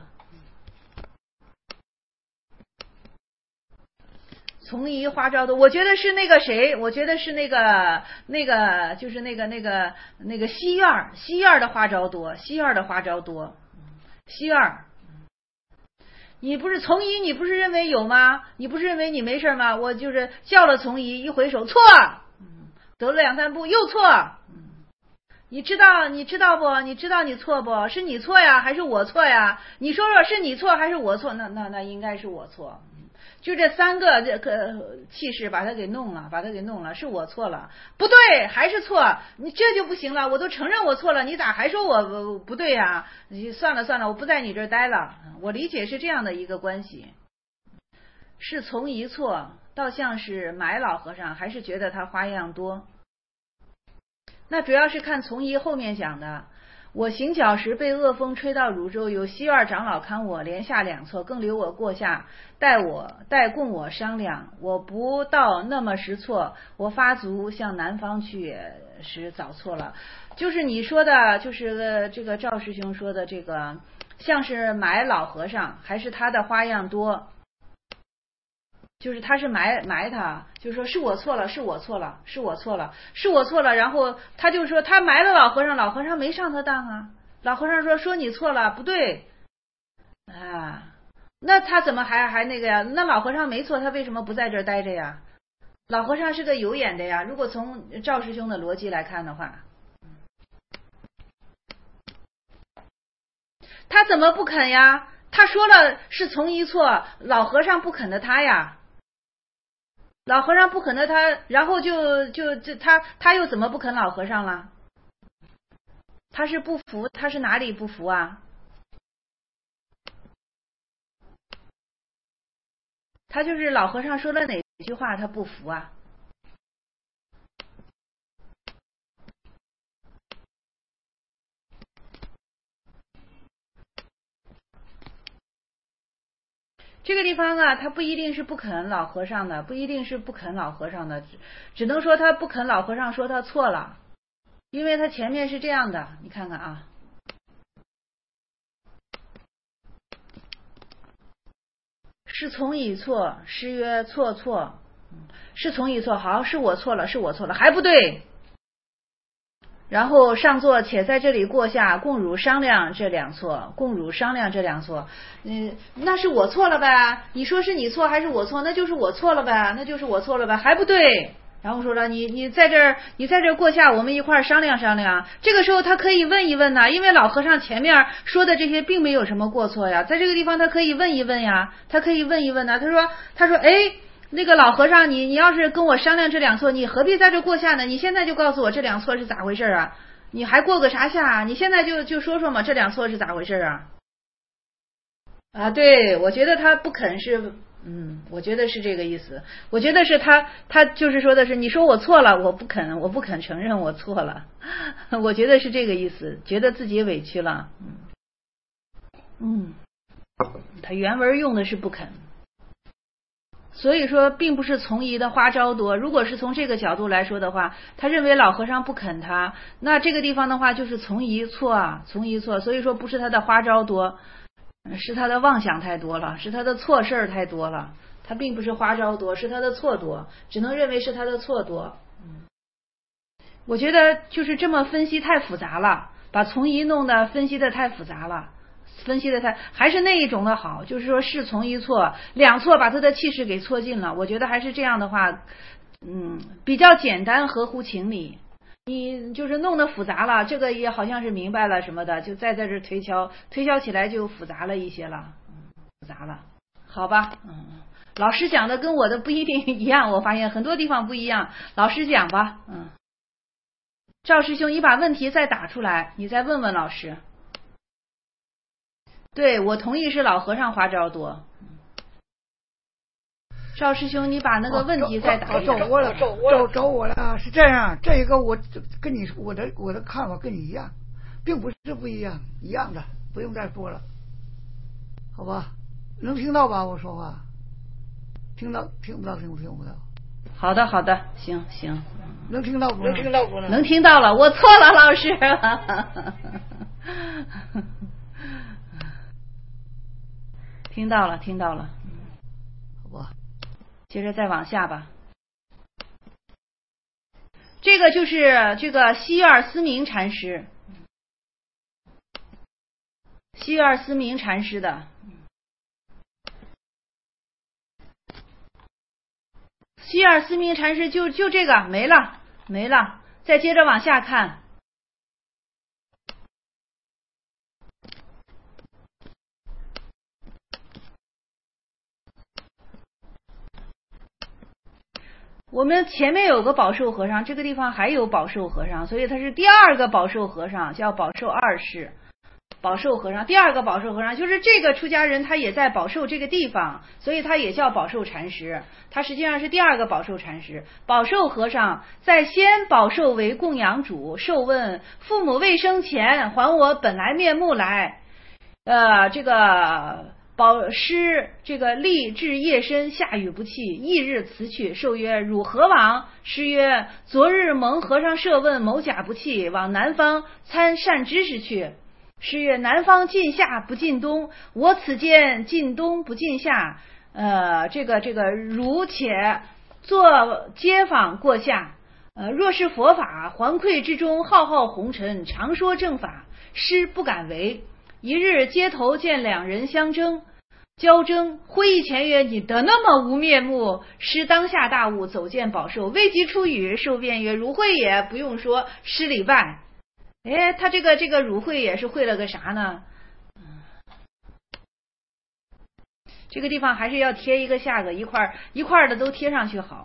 从宜花招多，我觉得是那个谁，我觉得是那个那个就是那个那个那个西院西院的花招多，西院的花招多，西院。你不是从宜，你不是认为有吗？你不是认为你没事吗？我就是叫了从宜，一回首错，走了两三步又错。你知道你知道不？你知道你错不？是你错呀，还是我错呀？你说说是你错还是我错？那那那应该是我错。就这三个这个气势把他给弄了，把他给弄了，是我错了，不对，还是错，你这就不行了。我都承认我错了，你咋还说我不对呀？你算了算了，我不在你这儿待了。我理解是这样的一个关系，是从一错，倒像是买老和尚，还是觉得他花样多？那主要是看从宜后面讲的，我行脚时被恶风吹到汝州，有西院长老看我，连下两错，更留我过下，待我待供我商量。我不到那么时错，我发足向南方去时早错了。就是你说的，就是这个赵师兄说的这个，像是买老和尚，还是他的花样多？就是他是埋埋他，就是说是我错了，是我错了，是我错了，是我错了。然后他就说他埋了老和尚，老和尚没上他当啊。老和尚说说你错了，不对啊。那他怎么还还那个呀？那老和尚没错，他为什么不在这儿待着呀？老和尚是个有眼的呀。如果从赵师兄的逻辑来看的话，他怎么不肯呀？他说了是从一错，老和尚不肯的他呀。老和尚不肯的他，然后就就就他他又怎么不肯老和尚了？他是不服，他是哪里不服啊？他就是老和尚说了哪句话他不服啊？这个地方啊，他不一定是不肯老和尚的，不一定是不肯老和尚的，只能说他不肯老和尚说他错了，因为他前面是这样的，你看看啊，是从以错，诗曰错错，是从以错，好，是我错了，是我错了，还不对。然后上座，且在这里过下，共汝商量这两错，共汝商量这两错。嗯，那是我错了呗？你说是你错还是我错？那就是我错了呗，那就是我错了呗，还不对。然后说了，你你在这儿，你在这儿过下，我们一块儿商量商量。这个时候他可以问一问呐，因为老和尚前面说的这些并没有什么过错呀，在这个地方他可以问一问呀，他可以问一问呐。他说，他说，哎。那个老和尚，你你要是跟我商量这两错，你何必在这过下呢？你现在就告诉我这两错是咋回事啊？你还过个啥下啊？你现在就就说说嘛，这两错是咋回事啊？啊，对，我觉得他不肯是，嗯，我觉得是这个意思。我觉得是他他就是说的是，你说我错了，我不肯，我不肯承认我错了。我觉得是这个意思，觉得自己委屈了。嗯，嗯，他原文用的是不肯。 所以说并不是从医的花招多。如果是从这个角度来说的话，他认为老和尚不肯他，那这个地方的话就是从医错啊，从医错。所以说不是他的花招多，是他的妄想太多了，是他的错事儿太多了。他并不是花招多，是他的错多，只能认为是他的错多。嗯，我觉得就是这么分析太复杂了，把从医弄得分析的太复杂了。分析的他还是那一种的好，就是说是从一错两错把他的气势给错尽了。我觉得还是这样的话，嗯，比较简单，合乎情理。你就是弄得复杂了，这个也好像是明白了什么的，就再在这推敲，推敲起来就复杂了一些了，嗯，复杂了，好吧，嗯，老师讲的跟我的不一定一样，我发现很多地方不一样，老师讲吧，嗯，赵师兄，你把问题再打出来，你再问问老师。对，我同意是老和尚花招多。赵师兄，你把那个问题再打一打。 找我了，找找我了，是这样。这个我跟你我的我的看法跟你一样，并不是不一样，一样的，不用再说了，好吧？能听到吧？我说话，听到听不到？听不听不到？ 好的，好的，行行。 能听到不？能听到不？ 能听到了，我错了，老师。听到了，听到了， 好吧， 接着再往下吧。这个就是这个西二思明禅师，西二思明禅师的，西二思明禅师就就这个没了没了，再接着往下看。我们前面有个宝寿和尚，这个地方还有宝寿和尚，所以他是第二个宝寿和尚，叫宝寿二世。宝寿和尚，第二个宝寿和尚就是这个出家人，他也在宝寿这个地方，所以他也叫宝寿禅师。他实际上是第二个宝寿禅师。宝寿和尚在先宝寿为供养主，受问父母未生前，还我本来面目来。呃，这个。宝师这个立至夜深，下雨不弃，翌日辞去，受曰：汝何往？师曰：昨日蒙和尚设问，某甲不弃，往南方参善知识去。师曰：南方进夏不进冬，我此间进冬不进夏。呃，这个这个汝且做街坊过夏。呃，若是佛法，环馈之中浩浩红尘，常说正法，师不敢为。一日街头见两人相争。交争，会意前曰：你得那么无面目？师当下大悟，走见宝寿，未及出语，寿辩曰：汝会也。不用说，师礼拜。哎，他这个这个汝会也是会了个啥呢？这个地方还是要贴一个下个，一块一块的都贴上去好。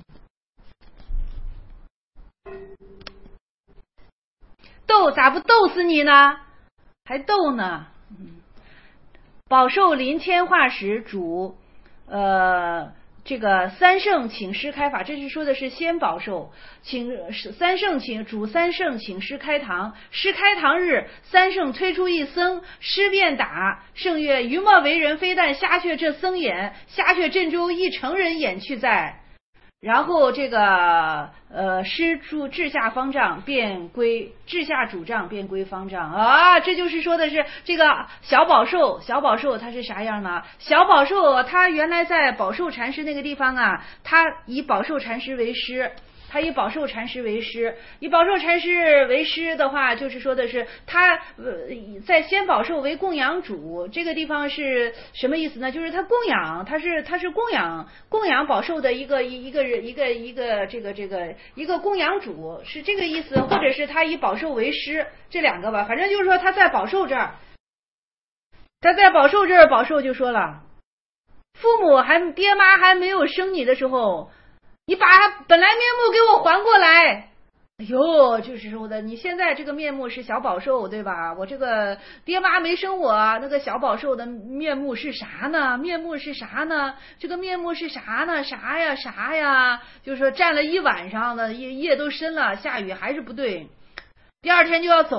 斗咋不斗死你呢？还斗呢？宝寿临迁化时，主呃这个三圣请师开法，这是说的是先宝寿，请三圣请主三圣请师开堂，师开堂日，三圣推出一僧，师便打，圣曰：于莫为人，非但瞎却这僧眼，瞎却镇州一成人眼去在。然后这个呃师住治下方丈，便归治下主丈，便归方丈啊，这就是说的是这个小宝寿，小宝寿他是啥样呢？小宝寿他原来在宝寿禅师那个地方啊，他以宝寿禅师为师。他以宝寿禅师为师，以宝寿禅师为师的话，就是说的是他呃在先宝寿为供养主，这个地方是什么意思呢？就是他供养，他是他是供养供养宝寿的一个一个一个一个这个这个一个供养主，是这个意思，或者是他以宝寿为师，这两个吧，反正就是说他在宝寿这儿，他在宝寿这儿，宝寿就说了，父母还爹妈还没有生你的时候。你把本来面目给我还过来，哎呦，就是说的，你现在这个面目是小宝寿，对吧？我这个爹妈没生我，那个小宝寿的面目是啥呢？面目是啥呢？这个面目是啥呢？啥呀啥呀？就是说站了一晚上的夜夜都深了，下雨还是不对，第二天就要走了。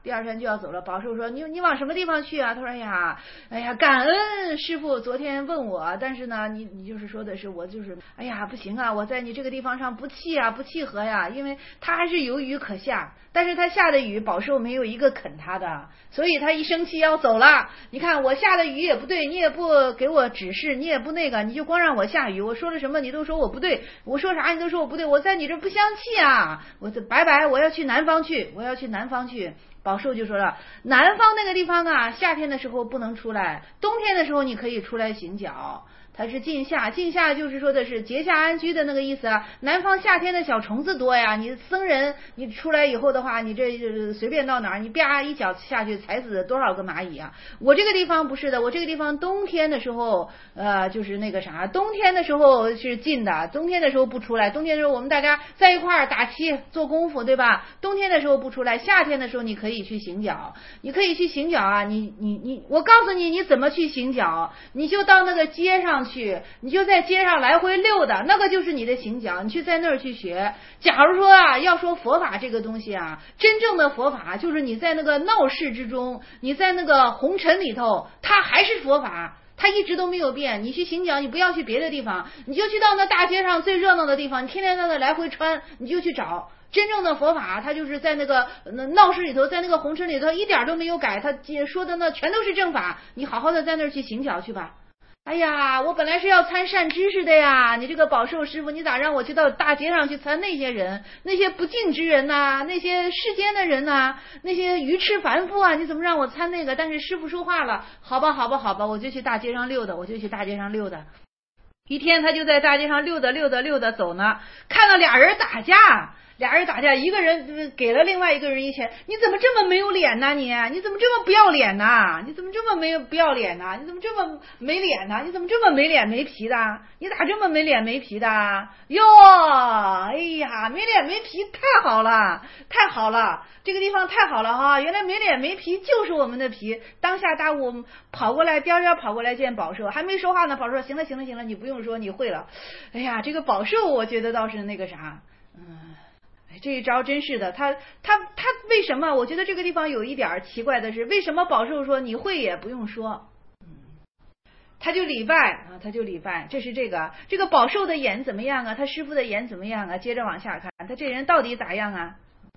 第二天就要走了。宝寿说你你往什么地方去啊？他说哎呀哎呀感恩师父昨天问我，但是呢你你就是说的是我就是哎呀不行啊，我在你这个地方上不契啊不契合呀，因为他还是有雨可下，但是他下的雨宝寿没有一个肯他的，所以他一生气要走了。你看我下的雨也不对，你也不给我指示，你也不那个，你就光让我下雨，我说了什么你都说我不对，我说啥你都说我不对，我在你这不相契啊，我这拜拜，我要去南方去，我要去南方去。宝寿就说了，南方那个地方啊，夏天的时候不能出来，冬天的时候你可以出来行脚。它是禁夏，禁夏就是说的是节下安居的那个意思啊。南方夏天的小虫子多呀，你僧人你出来以后的话，你这随便到哪儿，你啪一脚下去踩死多少个蚂蚁啊！我这个地方不是的，我这个地方冬天的时候，呃，就是那个啥，冬天的时候是禁的，冬天的时候不出来，冬天的时候我们大家在一块儿打七做功夫，对吧？冬天的时候不出来，夏天的时候你可以去行脚，你可以去行脚啊！你你你，我告诉你你怎么去行脚，你就到那个街上去，你就在街上来回溜达，那个就是你的行脚，你去在那儿去学。假如说啊，要说佛法这个东西啊，真正的佛法就是你在那个闹市之中，你在那个红尘里头，它还是佛法，它一直都没有变。你去行脚，你不要去别的地方，你就去到那大街上最热闹的地方，你天天在那来回穿，你就去找。真正的佛法，它就是在那个闹市里头，在那个红尘里头，一点都没有改，他说的那全都是正法，你好好的在那儿去行脚去吧。哎呀，我本来是要参善知识的呀，你这个宝寿师傅，你咋让我去到大街上去参那些人，那些不敬之人呐、啊，那些世间的人呐、啊，那些愚痴凡夫啊，你怎么让我参那个？但是师傅说话了，好吧好吧好吧，我就去大街上溜达，我就去大街上溜达。一天他就在大街上溜达溜达溜达走呢，看到俩人打架。俩人打架，一个人给了另外一个人一拳，你怎么这么没有脸呢？你你怎么这么不要脸呢？你怎么这么没有不要脸呢？你怎么这么没脸呢？你怎么这么没脸没皮的？你咋这么没脸没皮的？哟，哎呀，没脸没皮太好了，太好了，这个地方太好了哈！原来没脸没皮就是我们的皮。当下大悟跑过来，颠颠跑过来见宝寿，还没说话呢，宝寿说行了行了行了，你不用说，你会了。哎呀，这个宝寿我觉得倒是那个啥，嗯。这一招真是的，他他他为什么？我觉得这个地方有一点奇怪的是，为什么宝寿说你会也不用说，他就礼拜啊，他就礼拜。这是这个这个宝寿的眼怎么样啊？他师傅的眼怎么样啊？接着往下看，他这人到底咋样啊？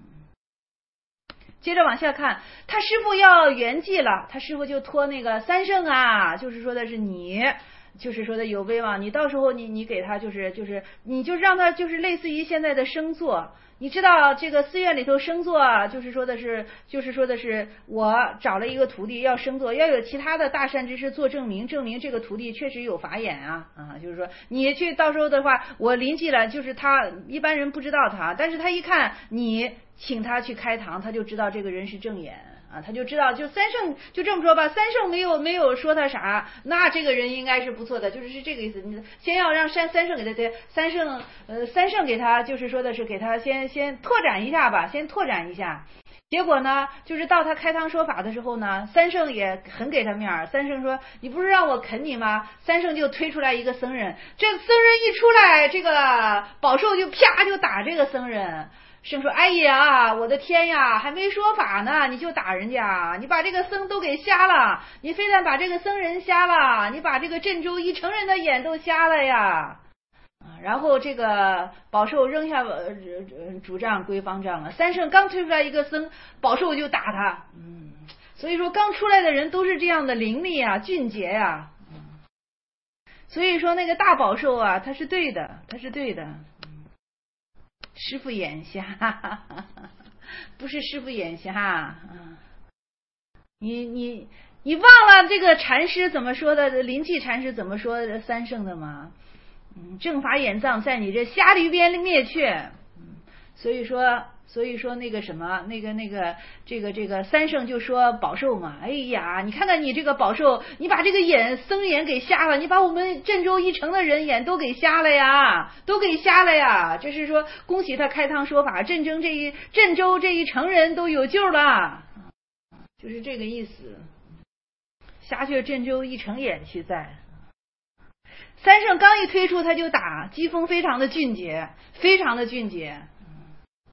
接着往下看，他师傅要圆寂了，他师傅就托那个三圣啊，就是说的是你。就是说的有威望，你到时候你你给他就是就是你就让他就是类似于现在的升座，你知道这个寺院里头升座啊，就是说的是就是说的是我找了一个徒弟要升座，要有其他的大善知识做证明，证明这个徒弟确实有法眼啊啊，就是说你去到时候的话，我临近了，就是他一般人不知道他，但是他一看你请他去开堂，他就知道这个人是正眼。啊，他就知道，就三圣就这么说吧，三圣没有没有说他啥，那这个人应该是不错的，就是是这个意思。你先要让三三圣给他对三圣呃三圣给他，就是说的是给他先先拓展一下吧，先拓展一下。结果呢，就是到他开堂说法的时候呢，三圣也很给他面儿。三圣说：“你不是让我啃你吗？”三圣就推出来一个僧人，这僧人一出来，这个宝寿就啪就打这个僧人。圣说：“哎呀，我的天呀，还没说法呢，你就打人家，你把这个僧都给瞎了，你非但把这个僧人瞎了，你把这个镇州一成人的眼都瞎了呀！”然后这个宝寿扔下主杖归方丈了。三圣刚推出来一个僧，宝寿就打他。嗯，所以说刚出来的人都是这样的伶俐啊，俊杰呀、啊。所以说那个大宝寿啊，他是对的，他是对的。师父眼瞎，不是师父眼瞎。你你你忘了这个禅师怎么说的？灵气禅师怎么说三圣的吗？嗯，正法眼藏在你这瞎驴边灭却。嗯，所以说所以说那个什么那个那个这个这个三圣就说宝寿嘛，哎呀，你看看你这个宝寿，你把这个眼僧眼给瞎了，你把我们镇州一城的人眼都给瞎了呀，都给瞎了呀。这是说恭喜他开堂说法，镇州这一镇州这一城人都有救了，就是这个意思。瞎却镇州一城眼去在。三圣刚一推出他就打，机锋非常的俊杰，非常的俊杰。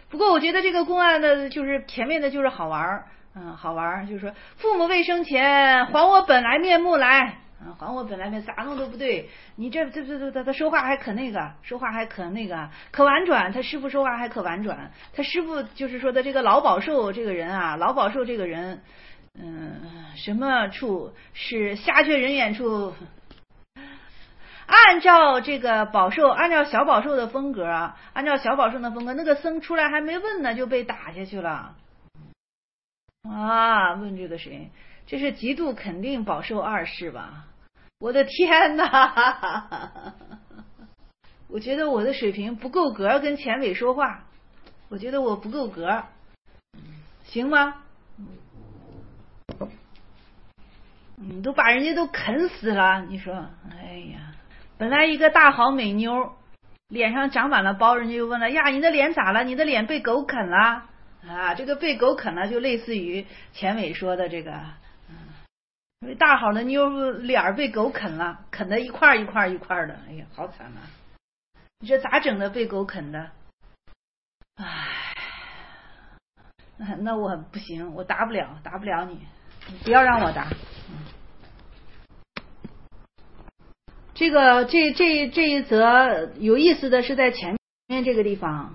不过我觉得这个公案的就是前面的就是好玩，嗯，好玩，就是说父母未生前还我本来面目来，嗯，还我本来面，咋弄都不对，你这这这这他说话还可那个，说话还可那个，可婉转，他师傅说话还可婉转，他师傅就是说的这个老保寿这个人啊，老保寿这个人，嗯，什么处是瞎缺人眼处？按照这个保寿，按照小保寿的风格啊，按照小保寿的风格，那个僧出来还没问呢，就被打下去了。啊，问这个谁？这是极度肯定保寿二世吧？我的天哪！我觉得我的水平不够格跟钱伟说话，我觉得我不够格，行吗？嗯，都把人家都啃死了，你说，哎呀！本来一个大好美妞，脸上长满了包，人家又问了呀，你的脸咋了？你的脸被狗啃了啊？这个被狗啃了，就类似于钱伟说的这个，嗯，大好的妞脸被狗啃了，啃得一块一块一块的，哎呀，好惨啊！你这咋整的？被狗啃的？唉，那那我不行，我答不了，答不了你，你不要让我答。这个这这这一则有意思的是在前面这个地方，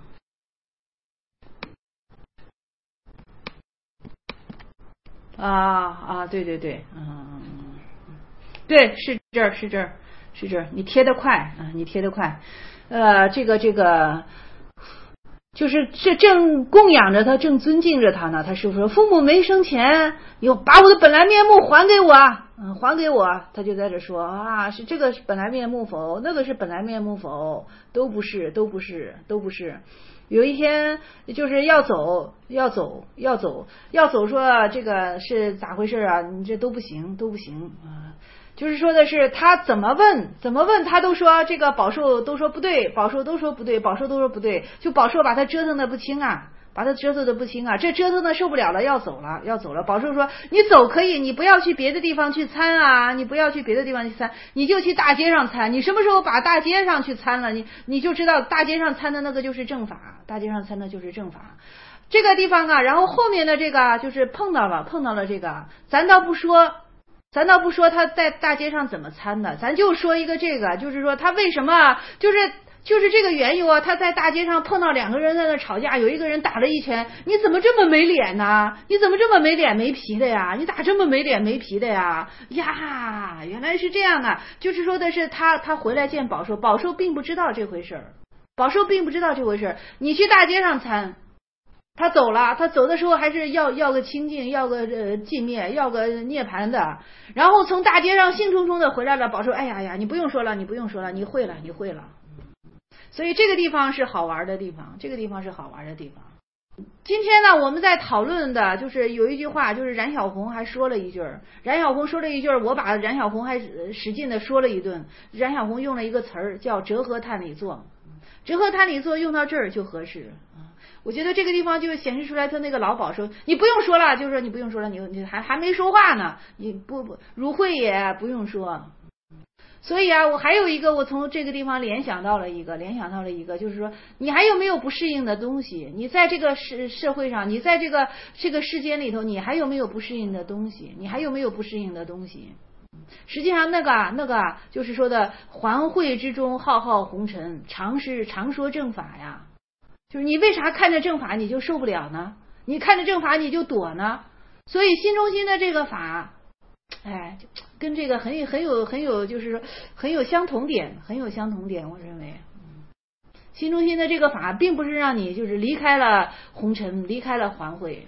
啊啊，对对对，嗯，对，是这儿是这儿是这儿，你贴得快啊，你贴得快，呃，这个这个就是这正供养着他，正尊敬着他呢。他师父说：“父母没生前，有把我的本来面目还给我。”嗯，还给我，他就在这说啊，是这个是本来面目否？那个是本来面目否？都不是，都不是，都不是。有一天就是要走，要走，要走，要走，说这个是咋回事啊？你这都不行，都不行啊！就是说的是他怎么问，怎么问他都说这个保寿都说不对，保寿都说不对，保寿都说不对，就保寿把他折腾的不轻啊。把他折腾的不轻啊，这折腾的受不了了，要走了，要走了。保寿说：“你走可以，你不要去别的地方去参啊，你不要去别的地方去参，你就去大街上参。你什么时候把大街上去参了，你你就知道大街上参的那个就是正法，大街上参的就是正法。这个地方啊，然后后面的这个就是碰到了，碰到了这个，咱倒不说。”咱倒不说他在大街上怎么参的，咱就说一个这个，就是说他为什么就是就是这个缘由啊，他在大街上碰到两个人在那吵架，有一个人打了一拳，你怎么这么没脸呢？你怎么这么没脸没皮的呀？你咋这么没脸没皮的呀？呀，原来是这样的，就是说的是他他回来见保寿，保寿并不知道这回事儿，保寿并不知道这回事儿，你去大街上参。他走了，他走的时候还是要要个清净，要个呃寂灭，要个涅槃的。然后从大街上兴冲冲的回来了，保寿，哎呀呀，你不用说了，你不用说了，你会了，你会了。所以这个地方是好玩的地方，这个地方是好玩的地方。今天呢，我们在讨论的就是有一句话，就是冉小红还说了一句，冉小红说了一句，我把冉小红还使劲的说了一顿。冉小红用了一个词儿叫折合探理作，折合探理作用到这儿就合适。我觉得这个地方就显示出来他那个老鸨说你不用说了，就是说你不用说了，你你还还没说话呢，你不不如慧也不用说。所以啊，我还有一个，我从这个地方联想到了一个，联想到了一个，就是说你还有没有不适应的东西？你在这个社社会上，你在这个这个世间里头，你还有没有不适应的东西？你还有没有不适应的东西？实际上那个那个就是说的环慧之中浩浩红尘，常是常说正法呀。就是你为啥看着正法你就受不了呢？你看着正法你就躲呢？所以心中心的这个法，哎，跟这个很有很有很有就是很有相同点，很有相同点。我认为，心中心的这个法，并不是让你就是离开了红尘，离开了环慧。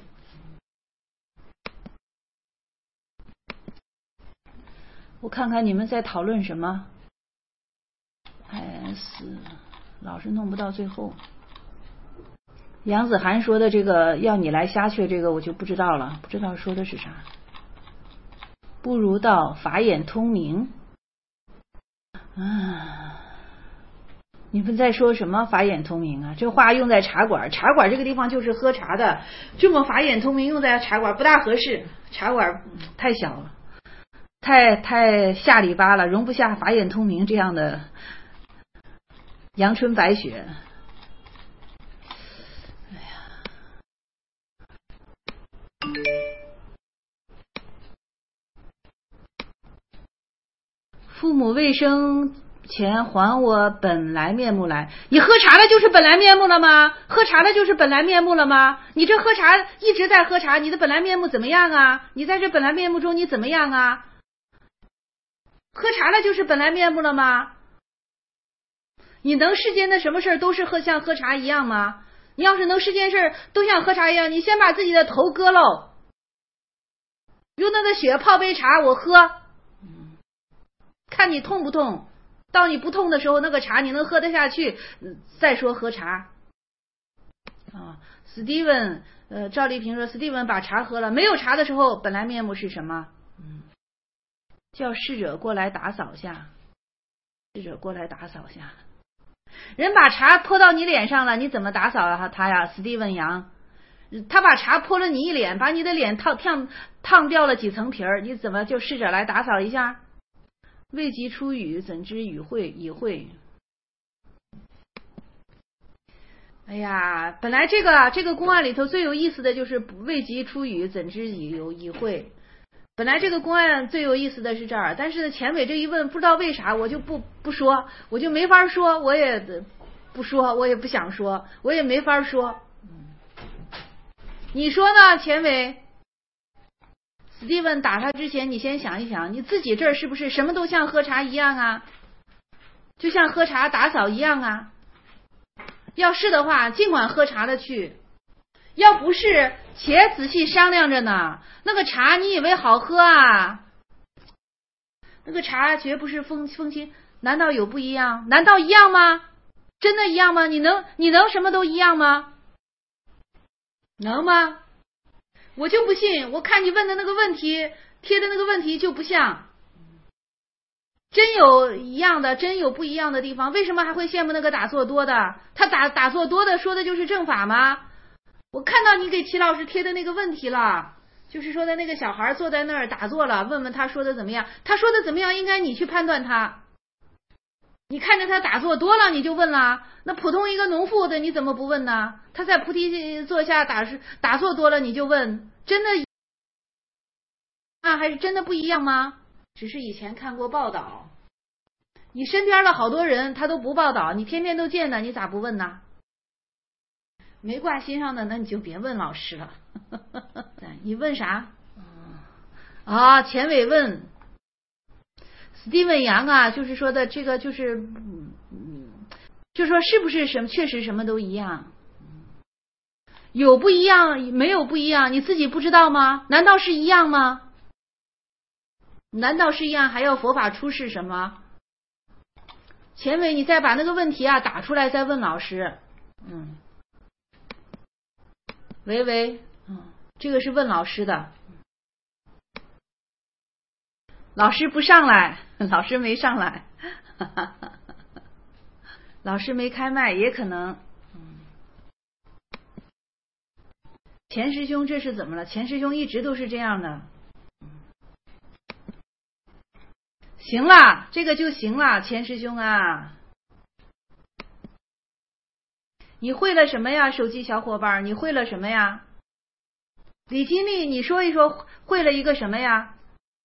我看看你们在讨论什么 ？S 老是弄不到最后。杨子涵说的这个要你来瞎却，这个我就不知道了，不知道说的是啥。不如道法眼通明啊！你们在说什么法眼通明啊？这话用在茶馆，茶馆这个地方就是喝茶的，这么法眼通明用在茶馆不大合适，茶馆太小了，太太下里巴了，容不下法眼通明这样的阳春白雪。哎呀， 父母未生前还我本来面目来。你喝茶了就是本来面目了吗？喝茶了就是本来面目了吗？你这喝茶一直在喝茶，你的本来面目怎么样啊？你在这本来面目中你怎么样啊？喝茶了就是本来面目了吗？你能世间的什么事都是喝像喝茶一样吗？你要是能世间事都像喝茶一样，你先把自己的头割喽，用那个血泡杯茶我喝，看你痛不痛，到你不痛的时候那个茶你能喝得下去，再说喝茶啊。史蒂文呃，赵丽萍说史蒂文把茶喝了，没有茶的时候本来面目是什么？嗯，叫侍者过来打扫下，侍者过来打扫下。人把茶泼到你脸上了，你怎么打扫啊他呀？史蒂文杨，他把茶泼了你一脸，把你的脸烫烫烫掉了几层皮儿，你怎么就侍者来打扫一下？未及出语，怎知与会已会？哎呀，本来这个这个公案里头最有意思的就是未及出语，怎知已有已会。本来这个公案最有意思的是这儿，但是钱伟这一问，不知道为啥我就不不说，我就没法说，我也不说，我也不想说，我也没法说。你说呢，钱伟？史蒂文打他之前，你先想一想，你自己这儿是不是什么都像喝茶一样啊？就像喝茶打扫一样啊？要是的话，尽管喝茶了去。要不是，且仔细商量着呢。那个茶你以为好喝啊？那个茶绝不是风风清，难道有不一样？难道一样吗？真的一样吗？你能你能什么都一样吗？能吗？我就不信，我看你问的那个问题，贴的那个问题就不像。真有一样的，真有不一样的地方，为什么还会羡慕那个打坐多的？他打打坐多的说的就是正法吗？我看到你给齐老师贴的那个问题了，就是说的那个小孩坐在那儿打坐了，问问他说的怎么样，他说的怎么样应该你去判断他。你看着他打坐多了你就问了，那普通一个农妇的你怎么不问呢？他在菩提座下打打坐多了你就问，真的啊还是真的不一样吗？只是以前看过报道，你身边的好多人他都不报道，你天天都见的，你咋不问呢？没挂心上的那你就别问老师了。你问啥啊？钱伟问史蒂文杨啊，就是说的这个就是嗯，就说是不是什么确实什么都一样？有不一样没有不一样，你自己不知道吗？难道是一样吗？难道是一样还要佛法出世什么？钱伟你再把那个问题啊打出来再问老师。嗯，喂喂，嗯，这个是问老师的。老师不上来，老师没上来，老师没开麦，也可能。钱师兄这是怎么了？钱师兄一直都是这样的。行了，这个就行了，钱师兄啊。你会了什么呀，手机小伙伴？你会了什么呀？李金丽，你说一说会了一个什么呀？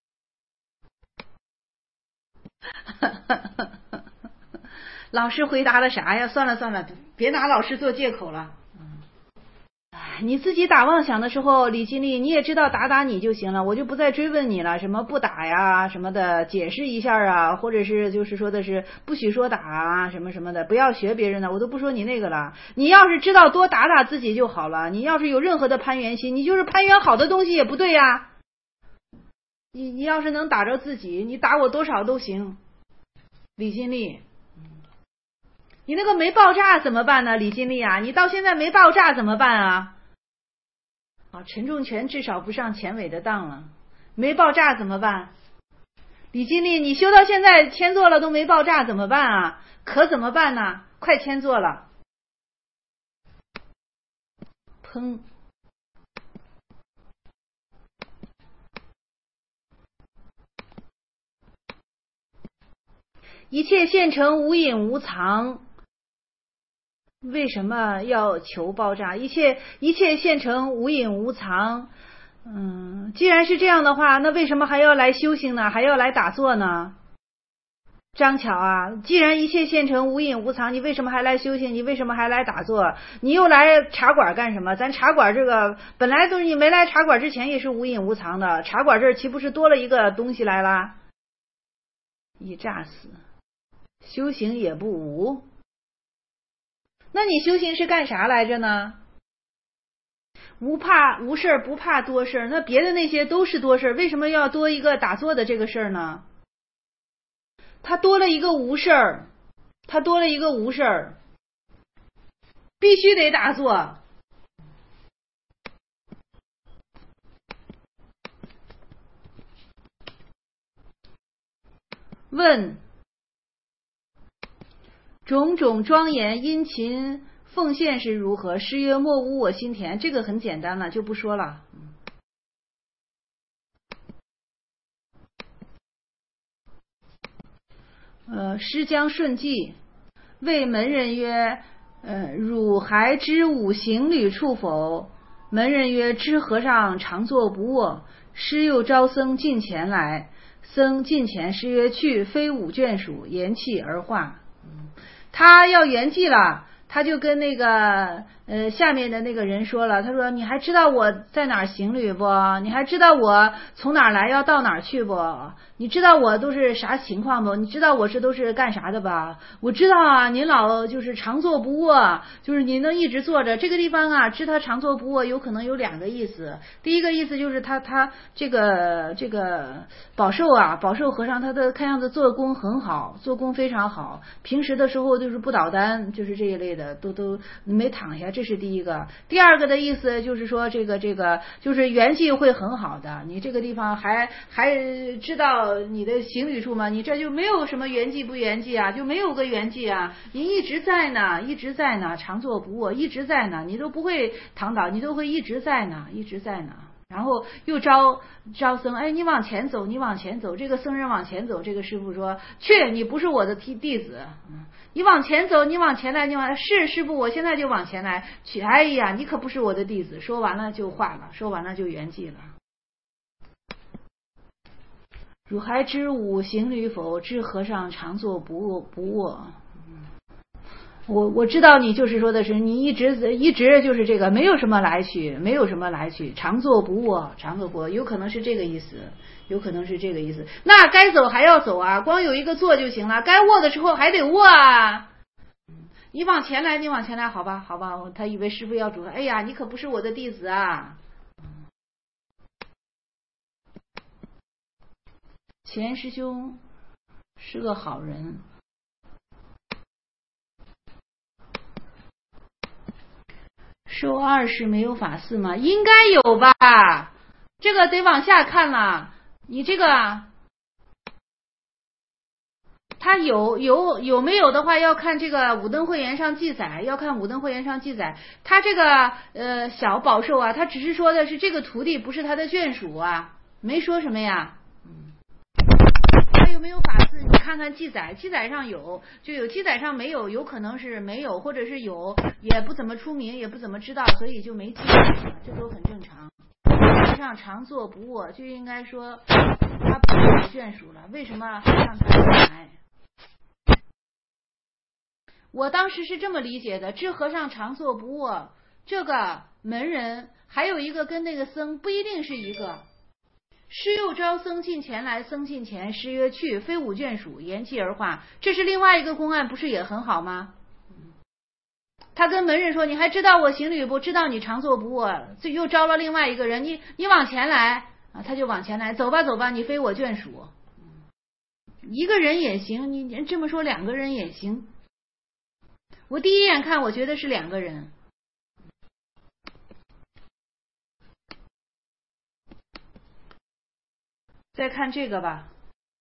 老师回答了啥呀？算了算了，别拿老师做借口了。你自己打妄想的时候，李金丽你也知道打打你就行了，我就不再追问你了，什么不打呀什么的，解释一下啊，或者是就是说的是不许说打啊什么什么的，不要学别人的，我都不说你那个了。你要是知道多打打自己就好了，你要是有任何的攀缘心，你就是攀缘好的东西也不对呀。你你要是能打着自己，你打我多少都行。李金丽，你那个没爆炸怎么办呢？李金丽啊，你到现在没爆炸怎么办啊？啊，陈仲全至少不上钱伟的当了，没爆炸怎么办？李金丽，你修到现在签座了都没爆炸怎么办啊？可怎么办呢？快签座了。砰！一切现成无隐无藏。为什么要求爆炸？一切一切现成无隐无藏。嗯，既然是这样的话，那为什么还要来修行呢？还要来打坐呢？ 张巧啊，既然一切现成无隐无藏，你为什么还来修行？你为什么还来打坐？你又来茶馆干什么？咱茶馆这个本来都是你没来茶馆之前也是无隐无藏的，茶馆这儿岂不是多了一个东西来啦？一诈死，修行也不无。那你修行是干啥来着呢？无怕无事不怕多事，那别的那些都是多事，为什么要多一个打坐的这个事儿呢？他多了一个无事儿，他多了一个无事儿，必须得打坐。问：种种庄严殷勤奉献是如何？诗曰：莫污我心田。这个很简单了，就不说了。呃，诗将顺记，谓门人曰：呃，汝还知五行旅处否？门人曰：知和尚常坐不卧。诗又招僧近前来，僧近前，诗曰：去，非吾眷属，言讫而化。他要圆寂了，他就跟那个呃下面的那个人说了，他说：你还知道我在哪儿行旅不？你还知道我从哪儿来要到哪儿去不？你知道我都是啥情况不？你知道我是都是干啥的吧？我知道啊，您老就是常坐不卧，就是您能一直坐着。这个地方啊，知他常坐不卧有可能有两个意思。第一个意思就是他他这个这个宝寿啊，宝寿和尚他的看样子做工很好，做工非常好，平时的时候就是不倒单，就是这一类的都都没躺下，这是第一个。第二个的意思就是说这个这个就是元气会很好的，你这个地方还还知道你的行旅处吗？你这就没有什么圆寂不圆寂啊，就没有个圆寂啊，你一直在呢，一直在呢，常坐不卧，一直在呢，你都不会躺倒，你都会一直在呢，一直在呢。然后又招招僧，哎，你往前走，你往前走。这个僧人往前走，这个师父说：去，你不是我的弟弟子。嗯，你往前走，你往前来，你往是师父，我现在就往前来。去，哎呀，你可不是我的弟子。说完了就化了，说完了就圆寂了。汝还知吾行旅否？知和尚常坐不卧不卧。我我知道你就是说的是你一直一直就是这个没有什么来去，没有什么来去，常坐不卧，常坐不卧，有可能是这个意思，有可能是这个意思。那该走还要走啊，光有一个坐就行了，该卧的时候还得卧啊。你往前来，你往前来，好吧，好吧。他以为师父要主张，哎呀，你可不是我的弟子啊。钱师兄是个好人。受二世没有法寺吗？应该有吧，这个得往下看了。你这个他有有有没有的话，要看这个武登会言上记载，要看武登会言上记载。他这个呃小宝寿啊，他只是说的是这个徒弟不是他的眷属啊，没说什么呀。他有没有法寺？你看看记载，记载上有就有，记载上没有，有可能是没有，或者是有也不怎么出名，也不怎么知道，所以就没记载，这都很正常。和尚常坐不卧，就应该说他不是眷属了，为什么让他来？我当时是这么理解的，知和尚常坐不卧，这个门人还有一个跟那个僧不一定是一个。师又招僧近前来，僧近前，师曰：去，非吾眷属，言讫而化。这是另外一个公案，不是也很好吗？他跟门人说：你还知道我行旅不？知道你常坐不卧。又招了另外一个人，你你往前来啊，他就往前来，走吧走吧，你非我眷属。一个人也行，你这么说两个人也行。我第一眼看，我觉得是两个人。再看这个吧，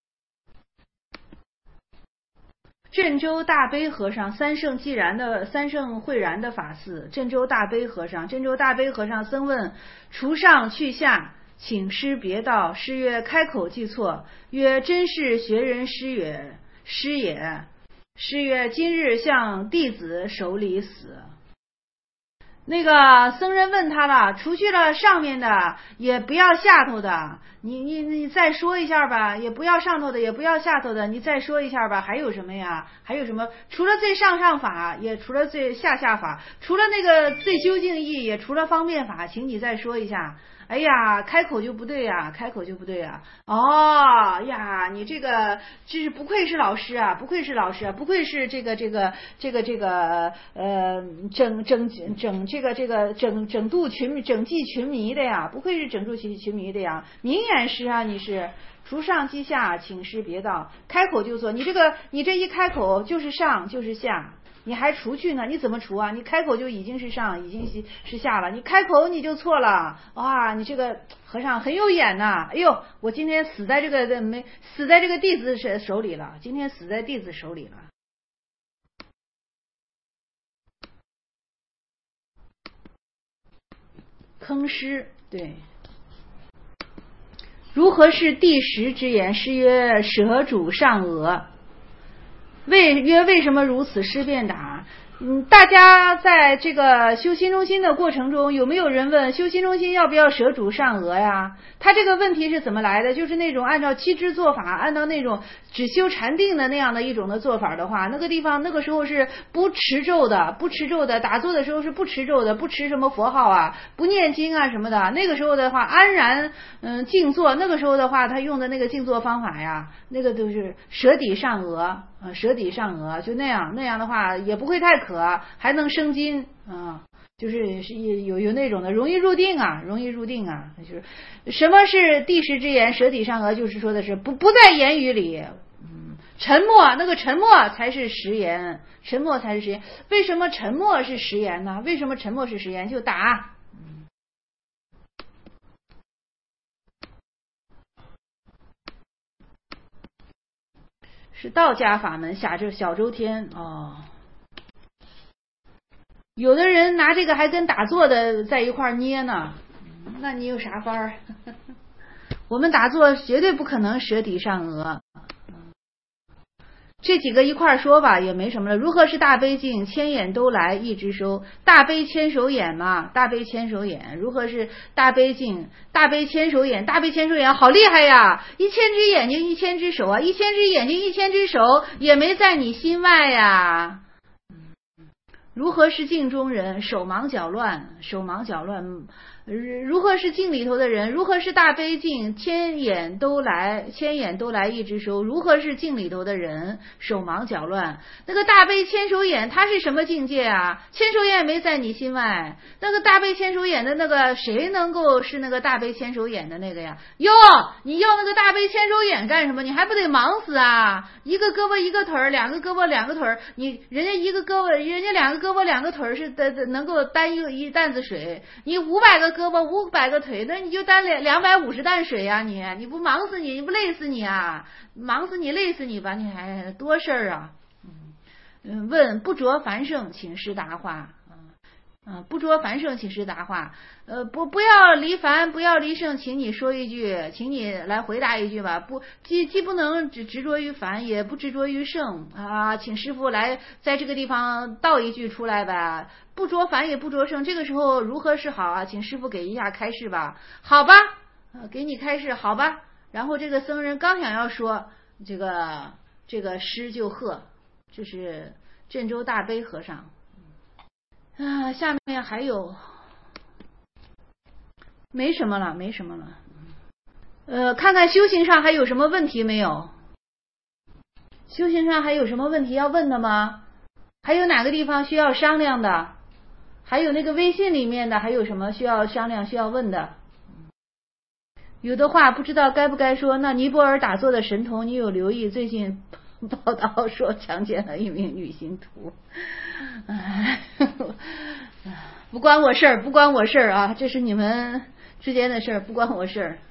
镇州大悲和尚，三圣寂然的三圣慧然的法寺，镇州大悲和尚，镇州大悲和尚僧问：除上去下，请师别道。师曰：开口记错。曰：真是学人师也，师也。师曰：今日向弟子手里死。 那个僧人问他了，除去了上面的，也不要下头的，你你你再说一下吧，也不要上头的，也不要下头的，你再说一下吧。还有什么呀？还有什么？除了最上上法，也除了最下下法，除了那个最究竟义，也除了方便法，请你再说一下。哎呀，开口就不对呀，开口就不对呀。哦呀，你这个这是不愧是老师啊，不愧是老师啊，不愧是这个这个这个这个呃整整整这个这个整整度群整济群迷的呀，不愧是整度群群迷的呀，明眼师啊，你是。除上即下，请师别道，开口就错。你这个你这一开口就是上就是下。你还除去呢？你怎么除啊？你开口就已经是上，已经是下了。你开口你就错了，哇！你这个和尚很有眼呐！哎呦，我今天死在这个没死在这个弟子手里了，今天死在弟子手里了。坑师，对。如何是第十之言？师曰：舍主上额。为曰为什么如此？师便答。嗯，大家在这个修心中心的过程中，有没有人问修心中心要不要舍主上额呀？他这个问题是怎么来的？就是那种按照七支做法，按照那种只修禅定的那样的一种的做法的话，那个地方那个时候是不持咒的，不持咒的，打坐的时候是不持咒的，不持什么佛号啊，不念经啊什么的。那个时候的话，安然嗯静坐，那个时候的话，他用的那个静坐方法呀，那个都是舍底上额啊，舍底上额，就那样那样的话也不会太渴，还能生津啊。就是是有有那种的容易入定啊，容易入定啊。就是什么是第十之言？舍底上额，就是说的是不不在言语里，嗯，沉默，那个沉默才是实言，沉默才是实言。为什么沉默是实言呢？为什么沉默是实言？就答。嗯，是道家法门，下周小周天哦。有的人拿这个还跟打坐的在一块捏呢，那你有啥法儿？我们打坐绝对不可能舍底上额。这几个一块说吧，也没什么了。如何是大悲境？千眼都来一直收，大悲千手眼嘛，大悲千手眼。如何是大悲境？大悲千手眼，大悲千手眼，好厉害呀！一千只眼睛，一千只手啊，一千只眼睛，一千只手，也没在你心外呀。如何是境中人？手忙脚乱，手忙脚乱。如何是境里头的人？如何是大悲境？千眼都来，千眼都来一直收。如何是境里头的人？手忙脚乱。那个大悲千手眼，他是什么境界啊？千手眼没在你心外。那个大悲千手眼的那个，谁能够是那个大悲千手眼的那个呀？哟，你要那个大悲千手眼干什么？你还不得忙死啊？一个胳膊一个腿儿，两个胳膊两个腿儿，你人家一个胳膊，人家两个胳膊两个腿儿是的能够担一一担子水，你五百个胳膊五百个腿，那你就担两两百五十担水啊！你你不忙死你，你不累死你啊？忙死你累死你吧，你还多事儿啊！嗯，问不着繁盛，请师答话。嗯，不着繁盛，请师答话。呃，不不要离繁，不要离盛，请你说一句，请你来回答一句吧。不，既既不能只执着于繁，也不执着于盛啊，请师父来在这个地方道一句出来吧。不着繁也不着盛，这个时候如何是好啊？请师父给一下开示吧。好吧，呃，给你开示，好吧。然后这个僧人刚想要说这个这个师就喝，这是镇州大悲和尚。啊，下面还有，没什么了，没什么了。呃，看看修行上还有什么问题没有？修行上还有什么问题要问的吗？还有哪个地方需要商量的？还有那个微信里面的还有什么需要商量、需要问的？有的话不知道该不该说。那尼泊尔打坐的神童，你有留意最近报道说强奸了一名女信徒？不关我事儿，不关我事儿啊！这是你们之间的事儿，不关我事儿。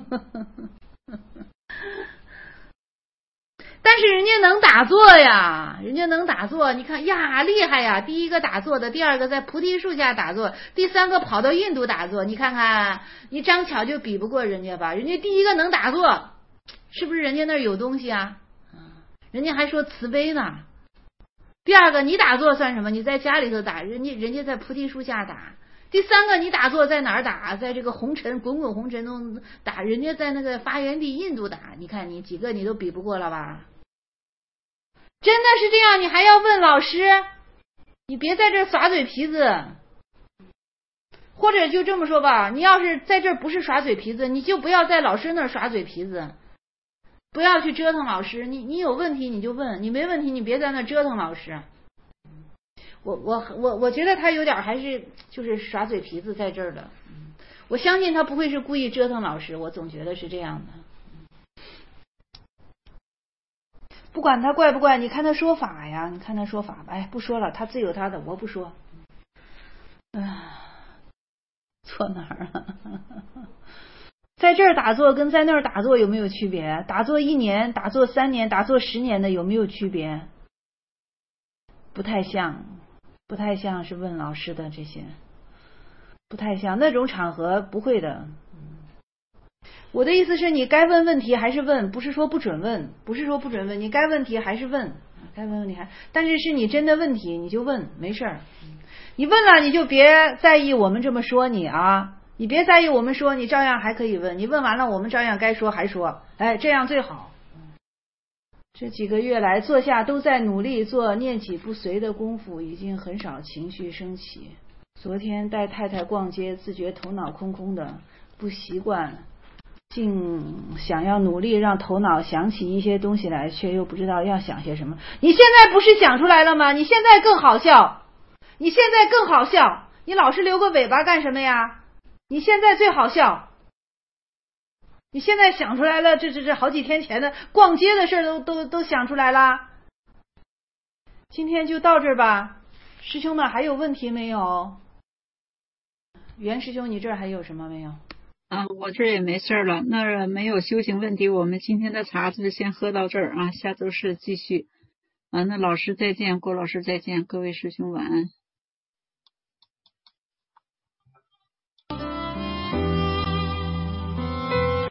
但是人家能打坐呀，人家能打坐，你看呀，厉害呀！第一个打坐的，第二个在菩提树下打坐，第三个跑到印度打坐，你看看，你张巧就比不过人家吧？人家第一个能打坐，是不是人家那儿有东西啊？人家还说慈悲呢。 第二个，你打坐算什么？你在家里头打，人家人家在菩提树下打。第三个，你打坐在哪儿打？在这个红尘滚滚红尘中打，人家在那个发源地印度打。你看你几个你都比不过了吧？真的是这样，你还要问老师？你别在这耍嘴皮子。或者就这么说吧，你要是在这不是耍嘴皮子，你就不要在老师那儿耍嘴皮子。不要去折腾老师，你你有问题你就问，你没问题你别在那折腾老师。我我我我觉得他有点还是就是耍嘴皮子在这儿的，我相信他不会是故意折腾老师，我总觉得是这样的。不管他怪不怪，你看他说法呀，你看他说法吧，哎，不说了，他自有他的，我不说。啊，错哪儿了？在这儿打坐跟在那儿打坐有没有区别？打坐一年、打坐三年、打坐十年的有没有区别？不太像，不太像是问老师的这些，不太像那种场合不会的。我的意思是你该问问题还是问，不是说不准问，不是说不准问，你该问题还是问，该问问题还，但是是你真的问题你就问，没事儿。你问了你就别在意我们这么说你啊。你别在意我们说，你照样还可以问，你问完了我们照样该说还说，哎，这样最好。这几个月来坐下都在努力做念己不随的功夫，已经很少情绪升起。昨天带太太逛街，自觉头脑空空的，不习惯，竟想要努力让头脑想起一些东西来，却又不知道要想些什么。你现在不是想出来了吗？你现在更好笑，你现在更好笑，你老是留个尾巴干什么呀？你现在最好笑，你现在想出来了，这这这好几天前的逛街的事都都都想出来了。今天就到这儿吧，师兄们还有问题没有？袁师兄，你这儿还有什么没有？ 啊，我这儿也没事了。那没有修行问题，我们今天的茶就先喝到这儿啊，下周四继续。啊，那老师再见，郭老师再见，各位师兄晚安。